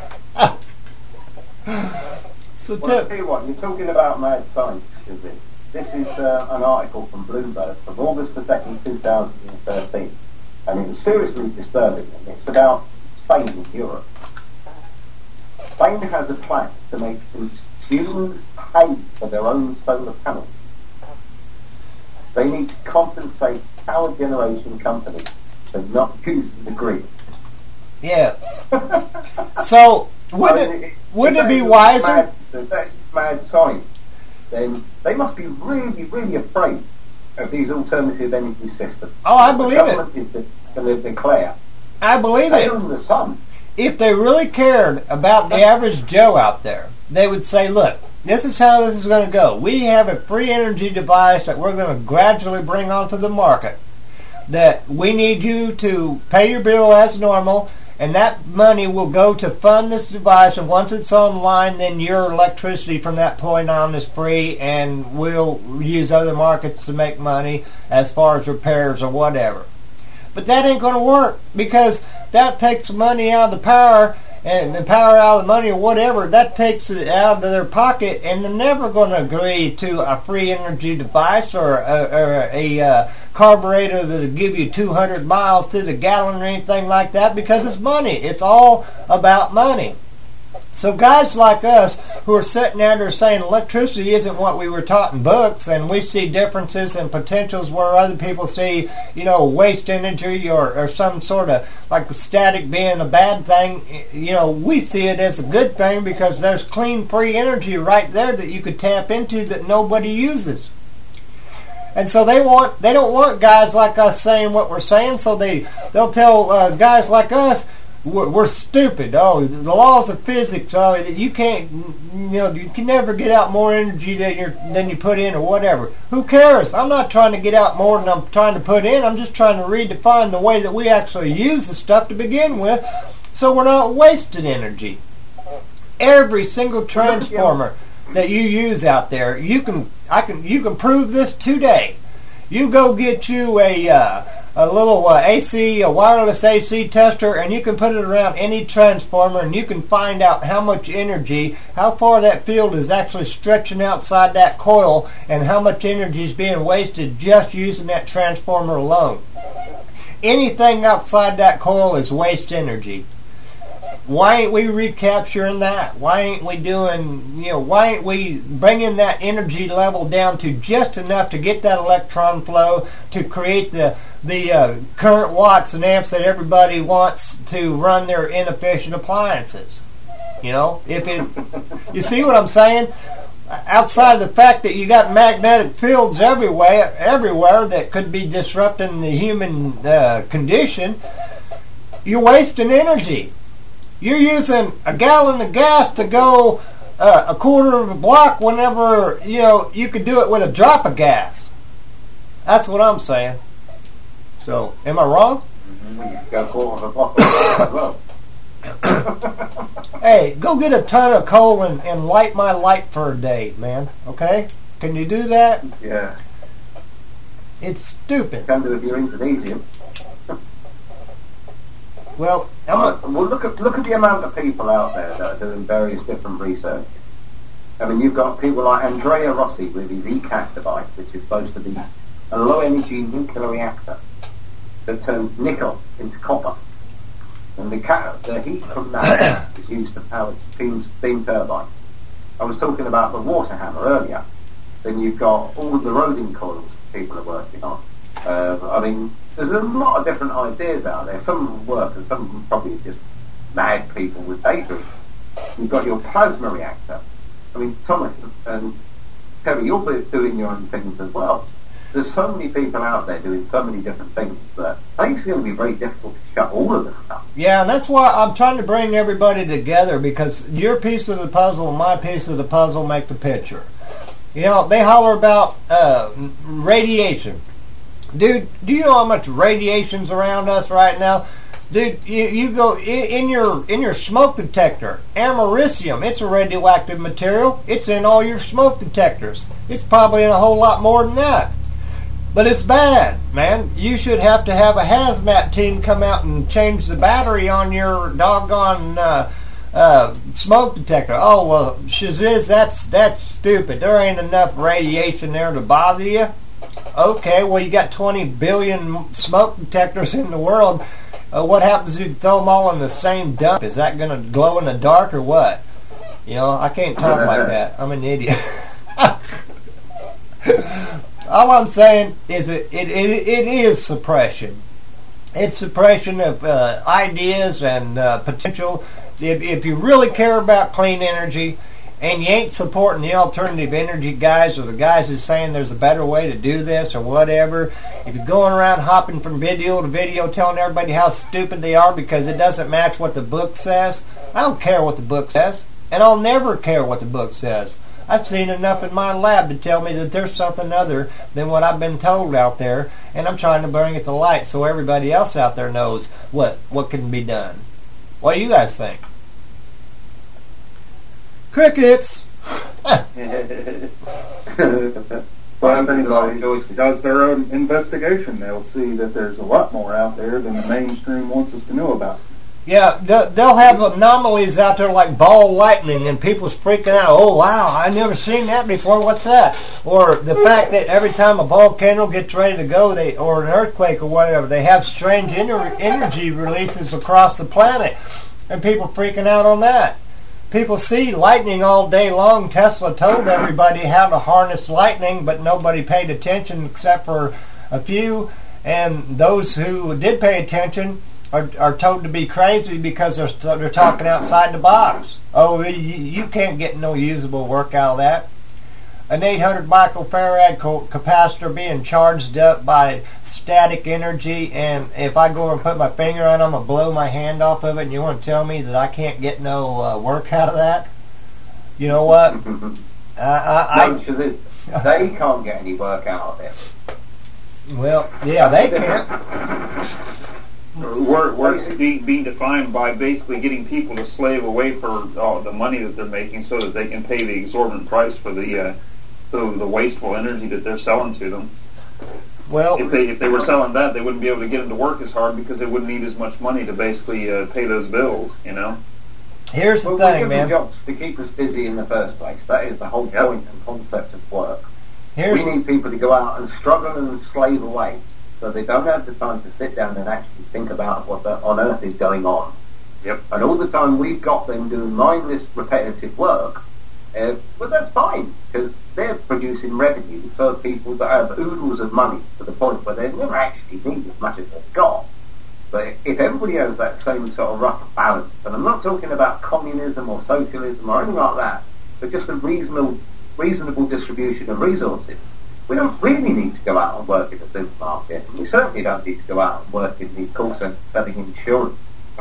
So I'll tell you what, you're talking about mad science. This is an article from Bloomberg from August the 2nd, 2013, and it was seriously disturbing, and it's about Spain and Europe. Spain has a plan to make consumers pay for their own solar panels. They need to compensate power generation companies for not using the grid. Yeah. So wouldn't it be wiser? mad science, then they must be really, really afraid of these alternative energy systems. Oh, I believe it. The government is going to declare. I believe it. The sun. If they really cared about the average Joe out there, they would say, look, this is how this is going to go. We have a free energy device that we're going to gradually bring onto the market, that we need you to pay your bill as normal, and that money will go to fund this device, and once it's online, then your electricity from that point on is free, and we'll use other markets to make money as far as repairs or whatever. But that ain't going to work, because that takes money out of the power, and the power out of the money or whatever, that takes it out of their pocket, and they're never going to agree to a free energy device or a carburetor that'll give you 200 miles to the gallon or anything like that, because it's money. It's all about money. So guys like us who are sitting out there saying electricity isn't what we were taught in books, and we see differences and potentials where other people see, waste energy or some sort of like static being a bad thing, we see it as a good thing, because there's clean, free energy right there that you could tap into that nobody uses. And so they don't want guys like us saying what we're saying, so they'll tell guys like us, we're stupid. Oh, the laws of physics. Oh, you can't. You can never get out more energy than you put in, or whatever. Who cares? I'm not trying to get out more than I'm trying to put in. I'm just trying to redefine the way that we actually use the stuff to begin with, so we're not wasting energy. Every single transformer that you use out there, you can prove this today. You go get you a little a wireless AC tester, and you can put it around any transformer, and you can find out how much energy, how far that field is actually stretching outside that coil, and how much energy is being wasted just using that transformer alone. Anything outside that coil is waste energy. Why ain't we recapturing that? Why ain't we why ain't we bringing that energy level down to just enough to get that electron flow to create the current watts and amps that everybody wants to run their inefficient appliances? You see what I'm saying? Outside of the fact that you got magnetic fields everywhere that could be disrupting the human condition, you're wasting energy. You're using a gallon of gas to go a quarter of a block whenever, you could do it with a drop of gas. That's what I'm saying. So, am I wrong? Go a quarter of a block as well. Hey, go get a ton of coal and light my light for a day, man. Okay? Can you do that? Yeah. It's stupid. Can do if you're Indonesian. Well, look at the amount of people out there that are doing various different research. I mean, you've got people like Andrea Rossi with his ECAS device, which is supposed to be a low-energy nuclear reactor that turns nickel into copper. And the heat from that is used to power steam turbines. I was talking about the water hammer earlier. Then you've got all the roding coils people are working on. There's a lot of different ideas out there. Some of them work, and some of them probably just mad people with daydreams. You've got your plasma reactor. I mean, Thomas and Terry, you're doing your own things as well. There's so many people out there doing so many different things that I think it's going to be very difficult to shut all of this stuff. Yeah, and that's why I'm trying to bring everybody together, because your piece of the puzzle and my piece of the puzzle make the picture. They holler about radiation. Dude, do you know how much radiation's around us right now? Dude, you go in your smoke detector, americium, it's a radioactive material. It's in all your smoke detectors. It's probably in a whole lot more than that. But it's bad, man. You should have to have a hazmat team come out and change the battery on your doggone smoke detector. Oh, well, shiz, that's stupid. There ain't enough radiation there to bother you. Okay, well, you got 20 billion smoke detectors in the world. What happens if you throw them all in the same dump? Is that going to glow in the dark or what? I can't talk like that. I'm an idiot. All I'm saying is it is suppression. It's suppression of ideas and potential. If you really care about clean energy, and you ain't supporting the alternative energy guys or the guys who's saying there's a better way to do this or whatever, if you're going around hopping from video to video telling everybody how stupid they are because it doesn't match what the book says, I don't care what the book says, and I'll never care what the book says. I've seen enough in my lab to tell me that there's something other than what I've been told out there, and I'm trying to bring it to light so everybody else out there knows what can be done. What do you guys think? Crickets! Well, I think if does their own investigation, they'll see that there's a lot more out there than the mainstream wants us to know about. Yeah, they'll have anomalies out there like ball lightning, and people's freaking out. Oh, wow, I've never seen that before. What's that? Or the fact that every time a volcano gets ready to go, or an earthquake or whatever, they have strange energy releases across the planet, and people freaking out on that. People see lightning all day long. Tesla told everybody how to harness lightning, but nobody paid attention except for a few, and those who did pay attention are told to be crazy because they're talking outside the box. Oh, you can't get no usable work out of that. An 800 microfarad capacitor being charged up by static energy, and if I go and put my finger on it, I'm going to blow my hand off of it, and you want to tell me that I can't get no work out of that? You know what? They can't get any work out of it. Well, yeah, they can't. Work being defined by basically getting people to slave away for the money that they're making so that they can pay the exorbitant price for the wasteful energy that they're selling to them. Well, if they were selling that, they wouldn't be able to get them to work as hard because they wouldn't need as much money to basically pay those bills, you know? Here's the thing, man. Jobs to keep us busy in the first place. That is the whole point and concept of work. We need people to go out and struggle and slave away, so they don't have the time to sit down and actually think about what on earth is going on. Yep. And all the time we've got them doing mindless, repetitive work, but that's fine, because they're producing revenue for people that have oodles of money to the point where they never actually need as much as they've got. But if everybody has that same sort of rough balance, and I'm not talking about communism or socialism or anything like that, but just a reasonable distribution of resources, we don't really need to go out and work in the supermarket, and we certainly don't need to go out and work in the call centre selling insurance.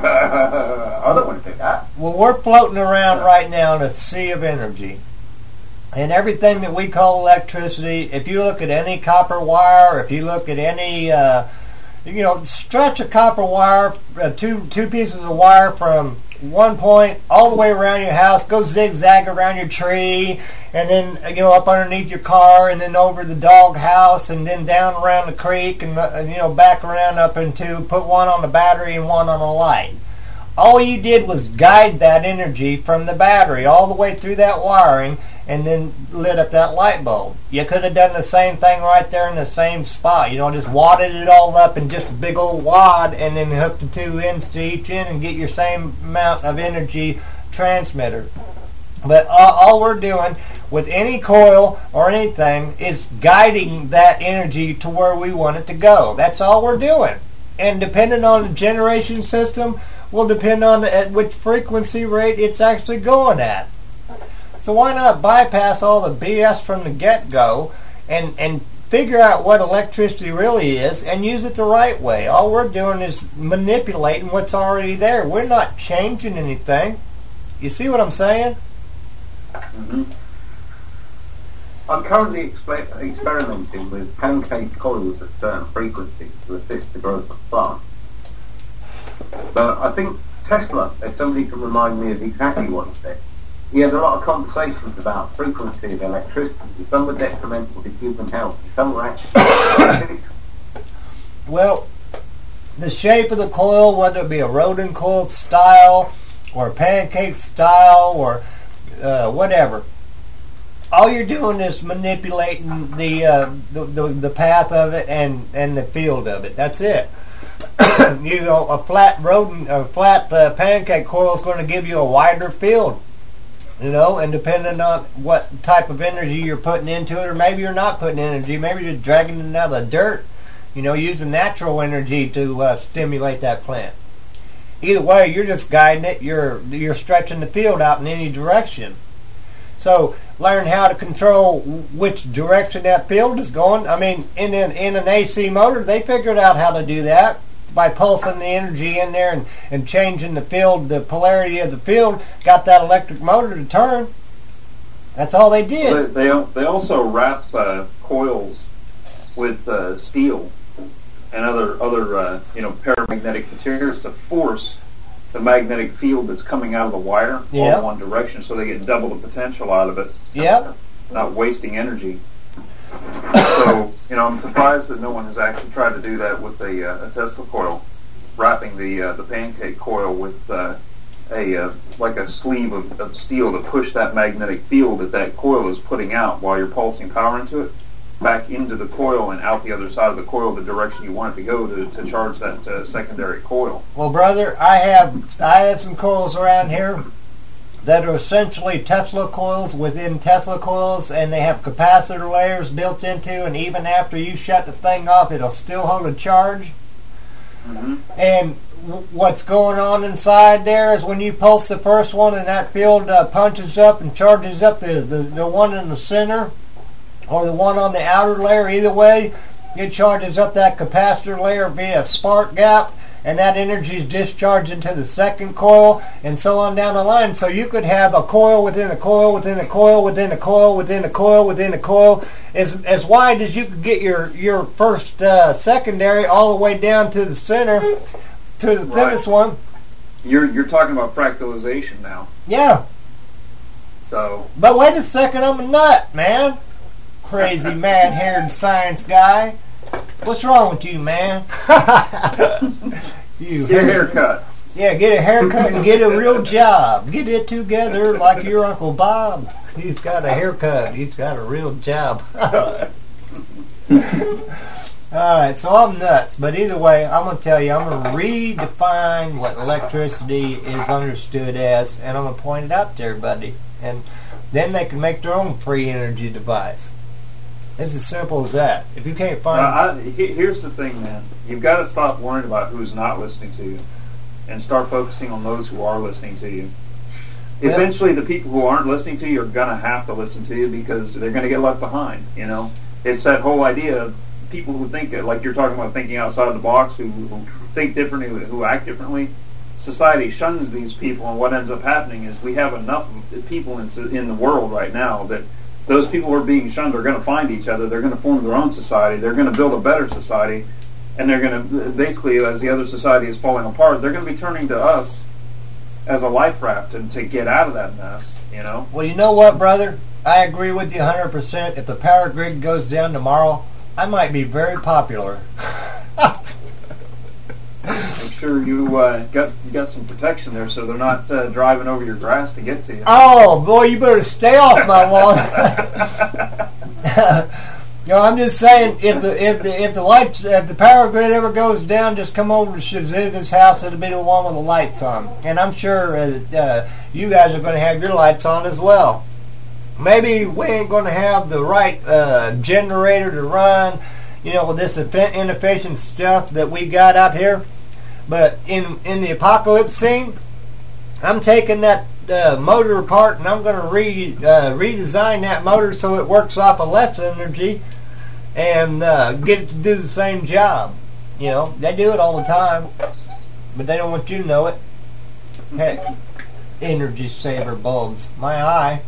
I don't want to do that. Well, we're floating around right now in a sea of energy. And everything that we call electricity, if you look at any copper wire, if you look at any, stretch a copper wire, two pieces of wire from one point all the way around your house, go zigzag around your tree, and then up underneath your car, and then over the dog house, and then down around the creek, and back around up into, put one on the battery and one on the light. All you did was guide that energy from the battery all the way through that wiring, and then lit up that light bulb. You could have done the same thing right there in the same spot. Just wadded it all up in just a big old wad, and then hook the two ends to each end and get your same amount of energy transmitter. But all we're doing with any coil or anything is guiding that energy to where we want it to go. That's all we're doing. And depending on the generation system will depend on at which frequency rate it's actually going at. So why not bypass all the BS from the get-go and figure out what electricity really is and use it the right way? All we're doing is manipulating what's already there. We're not changing anything. You see what I'm saying? Mm-hmm. I'm currently experimenting with pancake coils at certain frequencies to assist the growth of plants. But I think Tesla, if somebody can remind me of exactly what he said, he had a lot of conversations about frequency of electricity. Some were detrimental to human health, and some were actually... Well, the shape of the coil, whether it be a Rodin coil style or a pancake style or whatever, all you're doing is manipulating the path of it and the field of it. That's it. A flat pancake coil is going to give you a wider field. And depending on what type of energy you're putting into it, or maybe you're not putting energy, maybe you're dragging it out of the dirt, using natural energy to stimulate that plant. Either way, you're just guiding it, you're stretching the field out in any direction. So learn how to control which direction that field is going. I mean, in an AC motor, they figured out how to do that by pulsing the energy in there and changing the field, the polarity of the field, got that electric motor to turn. That's all they did. They also wrap coils with steel and other paramagnetic materials to force the magnetic field that's coming out of the wire all in one direction, so they get double the potential out of it. Yep. Not wasting energy. So, I'm surprised that no one has actually tried to do that with a Tesla coil, wrapping the pancake coil with like a sleeve of steel to push that magnetic field that coil is putting out while you're pulsing power into it, back into the coil and out the other side of the coil the direction you want it to go to charge that secondary coil. Well, brother, I have some coils around here that are essentially Tesla coils within Tesla coils, and they have capacitor layers built into, and even after you shut the thing off, it'll still hold a charge. Mm-hmm. And what's going on inside there is when you pulse the first one and that field punches up and charges up the one in the center or the one on the outer layer, either way, it charges up that capacitor layer via spark gap, and that energy is discharged into the second coil, and so on down the line. So you could have a coil within a coil within a coil within a coil within a coil within a coil, as wide as you could get your first secondary, all the way down to the center, to the thinnest one. You're talking about fractalization now. Yeah. So. But wait a second, I'm a nut, man. Crazy mad-haired science guy. What's wrong with you, man? Get a haircut. Yeah, get a haircut and get a real job. Get it together like your Uncle Bob. He's got a haircut. He's got a real job. Alright, so I'm nuts. But either way, I'm going to tell you, I'm going to redefine what electricity is understood as, and I'm going to point it out to everybody. And then they can make their own free energy device. It's as simple as that. If you can't find... here's the thing, man. You've got to stop worrying about who's not listening to you and start focusing on those who are listening to you. Well, eventually, the people who aren't listening to you are going to have to listen to you because they're going to get left behind, It's that whole idea of people who think, like you're talking about thinking outside the box, who think differently, who act differently. Society shuns these people, and what ends up happening is we have enough people in the world right now that those people who are being shunned are going to find each other. They're going to form their own society. They're going to build a better society. And they're going to, basically, as the other society is falling apart, they're going to be turning to us as a life raft to get out of that mess, Well, you know what, brother? I agree with you 100%. If the power grid goes down tomorrow, I might be very popular. Make sure you got some protection there so they're not driving over your grass to get to you. Oh, boy, you better stay off my lawn. I'm just saying, if the power grid ever goes down, just come over to Shaziga's house. It'll be the one with the lights on, and I'm sure you guys are going to have your lights on as well. Maybe we ain't going to have the right generator to run, with this inefficient stuff that we got out here. But in the apocalypse scene, I'm taking that motor apart, and I'm going to redesign that motor so it works off of less energy and get it to do the same job. They do it all the time, but they don't want you to know it. Heck, energy saver bulbs. My eye.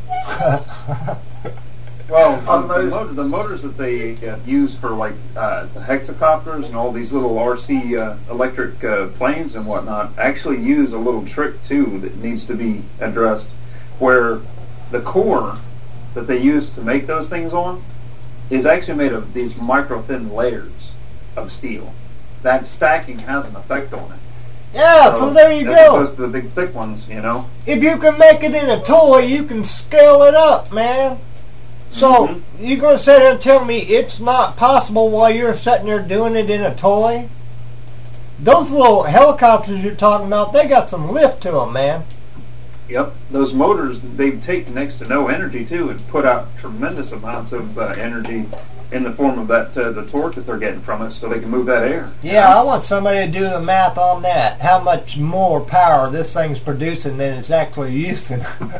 Well, the motors that they use for the hexacopters and all these little RC electric planes and whatnot actually use a little trick too that needs to be addressed, where the core that they use to make those things on is actually made of these micro thin layers of steel. That stacking has an effect on it. Yeah, so there you go. As opposed to the big thick ones, If you can make it in a toy, you can scale it up, man. So, you're going to sit here and tell me it's not possible while you're sitting there doing it in a toy? Those little helicopters you're talking about, they got some lift to them, man. Yep. Those motors, they take next to no energy, too, and put out tremendous amounts of energy in the form of that the torque that they're getting from it, so they can move that air. Yeah, I want somebody to do the math on that. How much more power this thing's producing than it's actually using.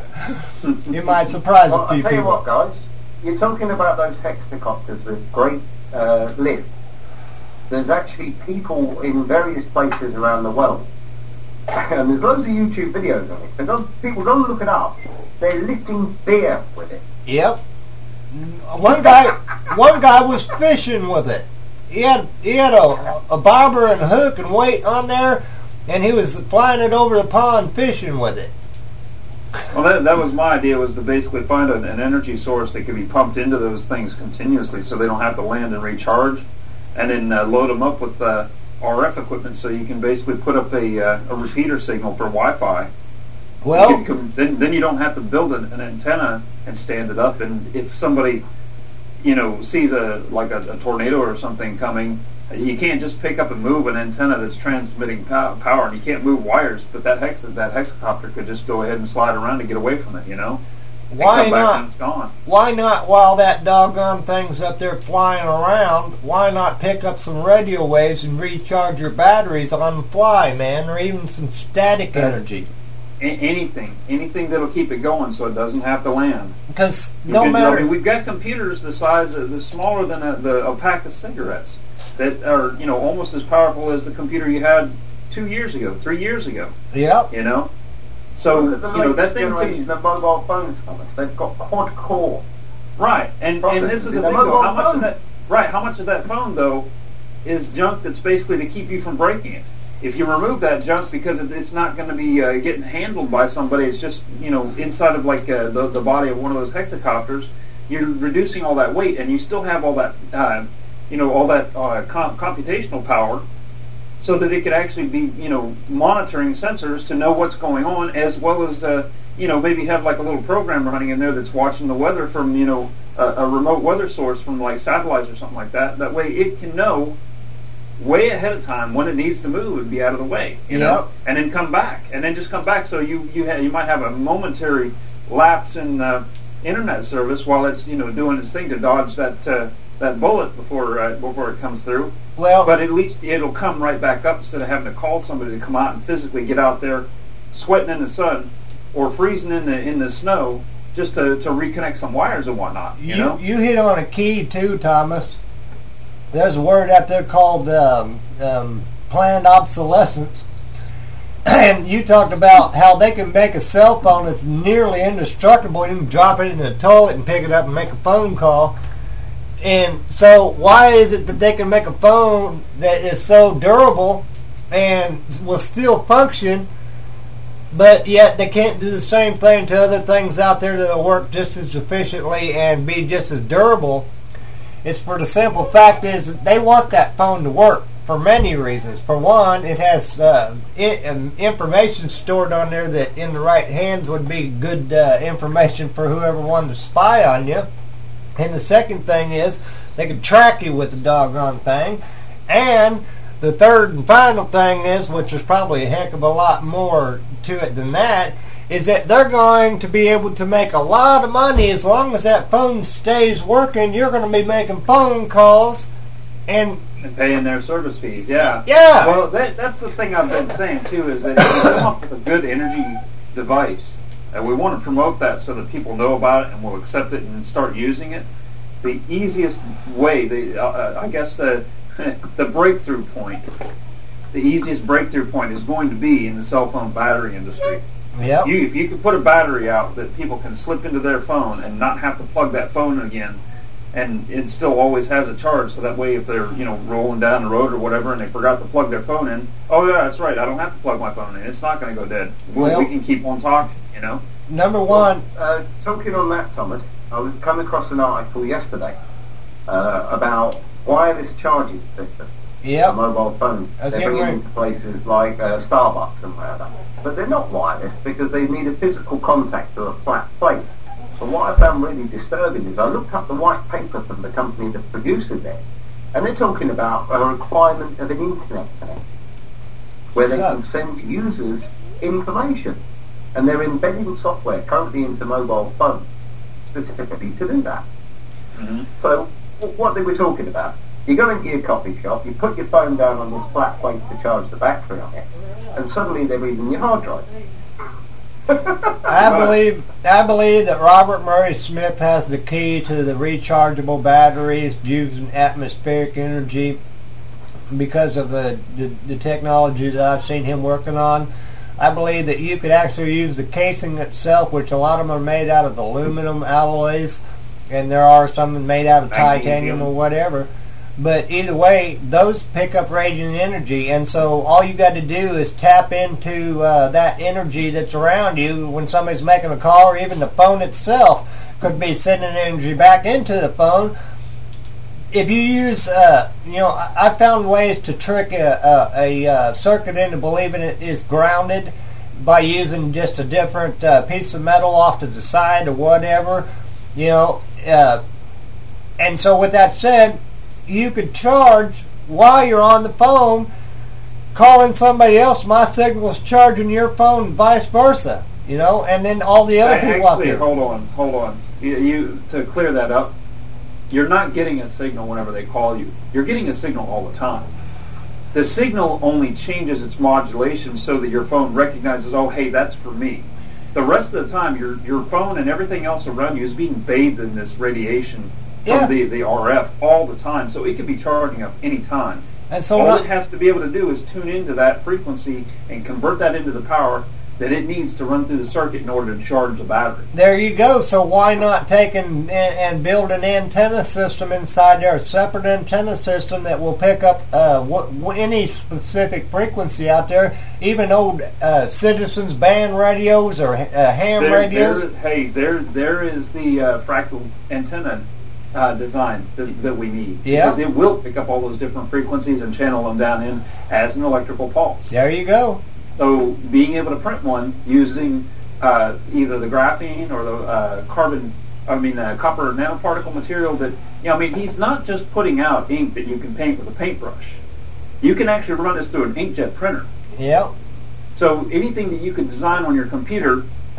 It might surprise a few people. I'll tell you what, guys. You're talking about those hexacopters with great lift. There's actually people in various places around the world. And there's loads of YouTube videos on it. So people go look it up. They're lifting beer with it. Yep. One guy was fishing with it. He had a bobber and hook and weight on there, and he was flying it over the pond fishing with it. Well, that was my idea, was to basically find an energy source that could be pumped into those things continuously, so they don't have to land and recharge, and then load them up with RF equipment, so you can basically put up a repeater signal for Wi-Fi. Well, then you don't have to build an antenna and stand it up. And if somebody, sees a tornado or something coming, you can't just pick up and move an antenna that's transmitting power, and you can't move wires. But that hexacopter could just go ahead and slide around to get away from it. Why not? And it's gone. Why not, while that doggone thing's up there flying around, why not pick up some radio waves and recharge your batteries on the fly, man, or even some static energy? Anything that'll keep it going, so it doesn't have to land. Because no matter, we've got computers the size of smaller than a pack of cigarettes that are almost as powerful as the computer you had 2 years ago, 3 years ago. Yep. So that thing can, the mobile phones, they've got quad core. Right, and this is the thing though. How much of that phone though is junk that's basically to keep you from breaking it? If you remove that junk because it's not going to be getting handled by somebody, it's just inside of the body of one of those hexacopters, you're reducing all that weight, and you still have all that computational power, so that it could actually be monitoring sensors to know what's going on, as well as maybe have like a little program running in there that's watching the weather from a remote weather source from like satellites or something like that. That way it can know way ahead of time when it needs to move and be out of the way, and then come back, and then just come back. So you might have a momentary lapse in internet service while it's doing its thing to dodge that bullet before it comes through. Well, but at least it'll come right back up instead of having to call somebody to come out and physically get out there, sweating in the sun or freezing in the snow just to reconnect some wires and whatnot. You hit on a key too, Thomas. There's a word out there called planned obsolescence. And you talked about how they can make a cell phone that's nearly indestructible. You can drop it in the toilet and pick it up and make a phone call. And so why is it that they can make a phone that is so durable and will still function, but yet they can't do the same thing to other things out there that will work just as efficiently and be just as durable? It's for the simple fact is that they want that phone to work for many reasons. For one, it has information stored on there that in the right hands would be good information for whoever wanted to spy on you. And the second thing is they can track you with the doggone thing. And the third and final thing is, which is probably a heck of a lot more to it than that, is that they're going to be able to make a lot of money as long as that phone stays working. You're going to be making phone calls and paying their service fees. Yeah. Well, that's the thing I've been saying too, is that if you come up with a good energy device, and we want to promote that so that people know about it and will accept it and start using it. The easiest way, I guess, the breakthrough point, the easiest breakthrough point is going to be in the cell phone battery industry. Yep. If you can put a battery out that people can slip into their phone and not have to plug that phone again, and it still always has a charge, so that way if they're rolling down the road or whatever and they forgot to plug their phone in, oh yeah, that's right, I don't have to plug my phone in. It's not going to go dead. We can keep on talking. Number one. Talking on that, Thomas, I was coming across an article yesterday about wireless charging systems for mobile phones. They're bringing to places like Starbucks and whatever. But they're not wireless because they need a physical contact to a flat plate. But what I found really disturbing is I looked up the white paper from the company that produces it, and they're talking about a requirement of an internet connection where they can send users information. And they're embedding software currently into mobile phones specifically to do that. Mm-hmm. So what they were talking about. You go into your coffee shop, you put your phone down on this flat plate to charge the battery on it, and suddenly they're reading your hard drive. I believe that Robert Murray Smith has the key to the rechargeable batteries using atmospheric energy because of the technology that I've seen him working on. I believe that you could actually use the casing itself, which a lot of them are made out of aluminum alloys, and there are some made out of titanium or whatever. But either way, those pick up radiant energy, and so all you got to do is tap into that energy that's around you when somebody's making a call, or even the phone itself could be sending energy back into the phone. If you use, I found ways to trick a circuit into believing it is grounded by using just a different piece of metal off to the side or whatever, and so with that said, you could charge while you're on the phone, calling somebody else. My signal is charging your phone, and vice versa. And then all the other people out there. Hold on. You to clear that up. You're not getting a signal whenever they call you. You're getting a signal all the time. The signal only changes its modulation so that your phone recognizes, oh, hey, that's for me. The rest of the time, your phone and everything else around you is being bathed in this radiation from the RF all the time, so it could be charging up any time. And so all it has to be able to do is tune into that frequency and convert that into the power that it needs to run through the circuit in order to charge the battery. There you go. So why not take and build an antenna system inside there, a separate antenna system that will pick up any specific frequency out there, even old Citizens band radios or ham radios. There is the fractal antenna design that we need. Yeah. Because it will pick up all those different frequencies and channel them down in as an electrical pulse. There you go. So being able to print one using either the graphene or the copper nanoparticle material that, he's not just putting out ink that you can paint with a paintbrush. You can actually run this through an inkjet printer. Yeah. So anything that you can design on your computer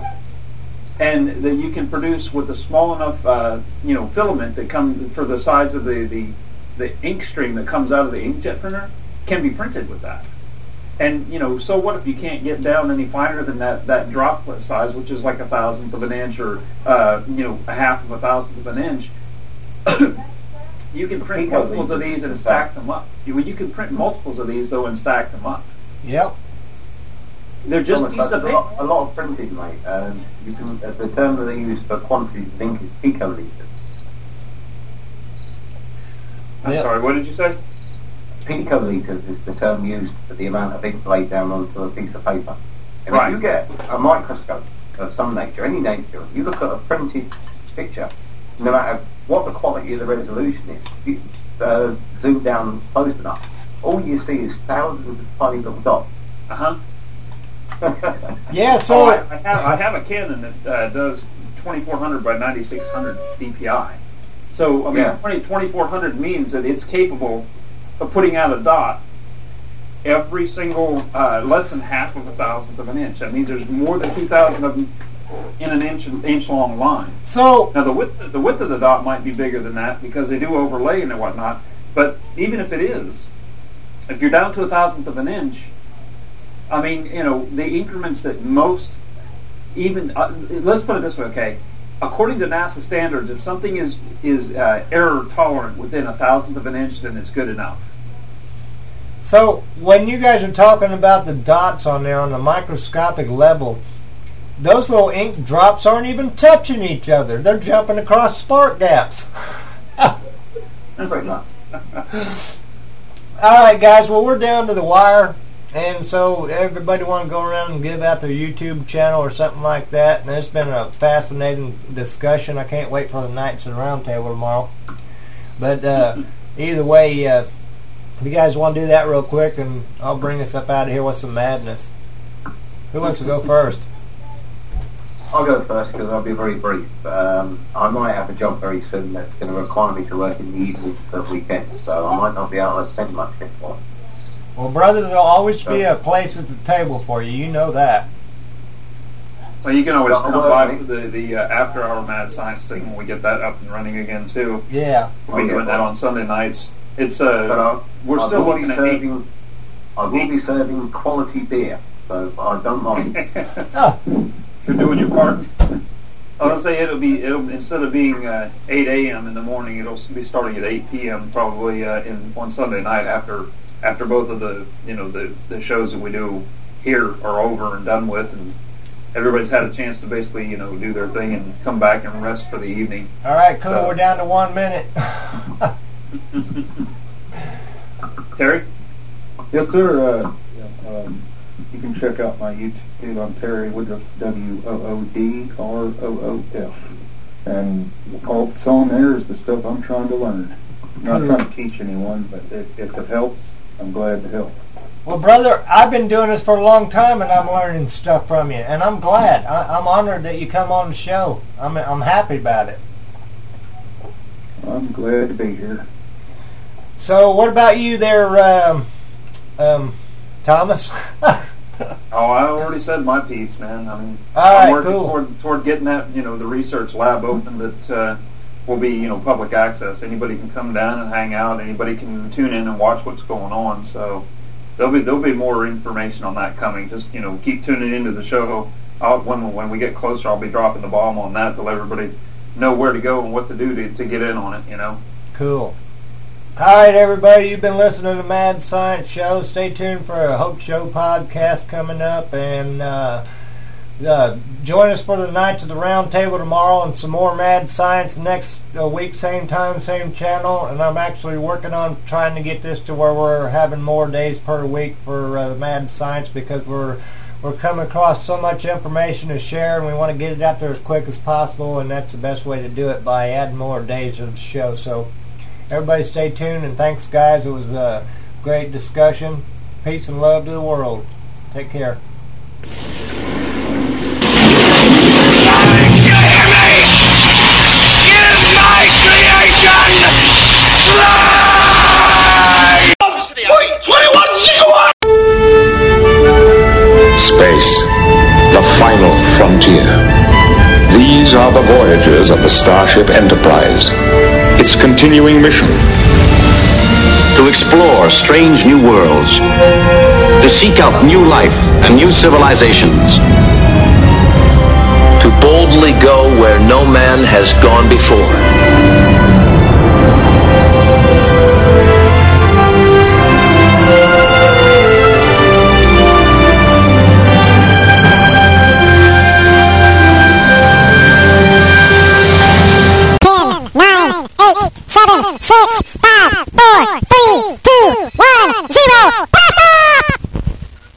and that you can produce with a small enough, filament that comes for the size of the ink stream that comes out of the inkjet printer can be printed with that. And, so what if you can't get down any finer than that droplet size, which is like 1/1000th of an inch or, a 1/2 of 1/1000th of an inch? You can print multiples of these and stack them up. You can print multiples of these, though, and stack them up. Yep. They're just pieces of paper. A lot of printing, mate. You can, the term that they use for quantity of ink is picolitres. I'm sorry, what did you say? Picolitres is the term used for the amount of ink laid down onto a piece of paper. And if you get a microscope of some nature, any nature, you look at a printed picture, no matter what the quality of the resolution is, you zoom down close enough, all you see is thousands of tiny little dots. Yeah, so I have a Canon that does 2400 by 9600 DPI. So 2400 means that it's capable of putting out a dot every single less than 1/2 of 1/1000th of an inch. That means there's more than 2,000 of them in an inch long line. So now the width of the dot might be bigger than that because they do overlay and whatnot. But even if it is, if you're down to 1/1000th of an inch, the increments that most let's put it this way, okay? According to NASA standards, if something is error tolerant within 1/1000th of an inch, then it's good enough. So when you guys are talking about the dots on there on the microscopic level, those little ink drops aren't even touching each other. They're jumping across spark gaps. Pretty much. All right, guys. Well, we're down to the wire. And so everybody want to go around and give out their YouTube channel or something like that. And it's been a fascinating discussion. I can't wait for the Knights and Round Table tomorrow. But either way, if you guys want to do that real quick, and I'll bring us up out of here with some madness. Who wants to go first? I'll go first because I'll be very brief. I might have a job very soon that's going to require me to work in the evenings for the weekend. So I might not be able to spend much anymore. Well, brother, there'll always be a place at the table for you. You know that. Well, you can always come by the after-hour Mad Science thing when we get that up and running again too. Yeah, we'll be doing that on Sunday nights. It's we're still looking at serving. I will be serving quality beer, so I don't mind. You're doing your part. I was gonna say it'll instead of being 8 a.m. in the morning, it'll be starting at 8 p.m. probably on Sunday night after both of the the shows that we do here are over and done with, and everybody's had a chance to basically do their thing and come back and rest for the evening. All right, cool. So, we're down to 1 minute. Terry? Yes, sir. You can check out my YouTube. I'm Terry Woodruff, WOODROOF. And all that's on there is the stuff I'm trying to learn. I'm not trying to teach anyone, but if it helps, I'm glad to help. Well, brother, I've been doing this for a long time, and I'm learning stuff from you, and I'm glad. I'm honored that you come on the show. I'm happy about it. I'm glad to be here. So, what about you there, Thomas? Oh, I already said my piece, man. I mean, I'm working toward getting that, the research lab open that will be, public access. Anybody can come down and hang out. Anybody can tune in and watch what's going on. So there'll be more information on that coming. Just keep tuning into the show. When we get closer, I'll be dropping the bomb on that to let everybody know where to go and what to do to get in on it. Cool. All right, everybody, you've been listening to the Mad Science Show. Stay tuned for a Hope Show podcast coming up, and join us for the Knights of the Round Table tomorrow and some more Mad Science next week, same time, same channel. And I'm actually working on trying to get this to where we're having more days per week for the Mad Science, because we're coming across so much information to share, and we want to get it out there as quick as possible, and that's the best way to do it, by adding more days of the show. So everybody stay tuned, and thanks, guys. It was a great discussion. Peace and love to the world. Take care. Space, the final frontier. These are the voyages of the Starship Enterprise. Its continuing mission: to explore strange new worlds, to seek out new life and new civilizations, to boldly go where no man has gone before.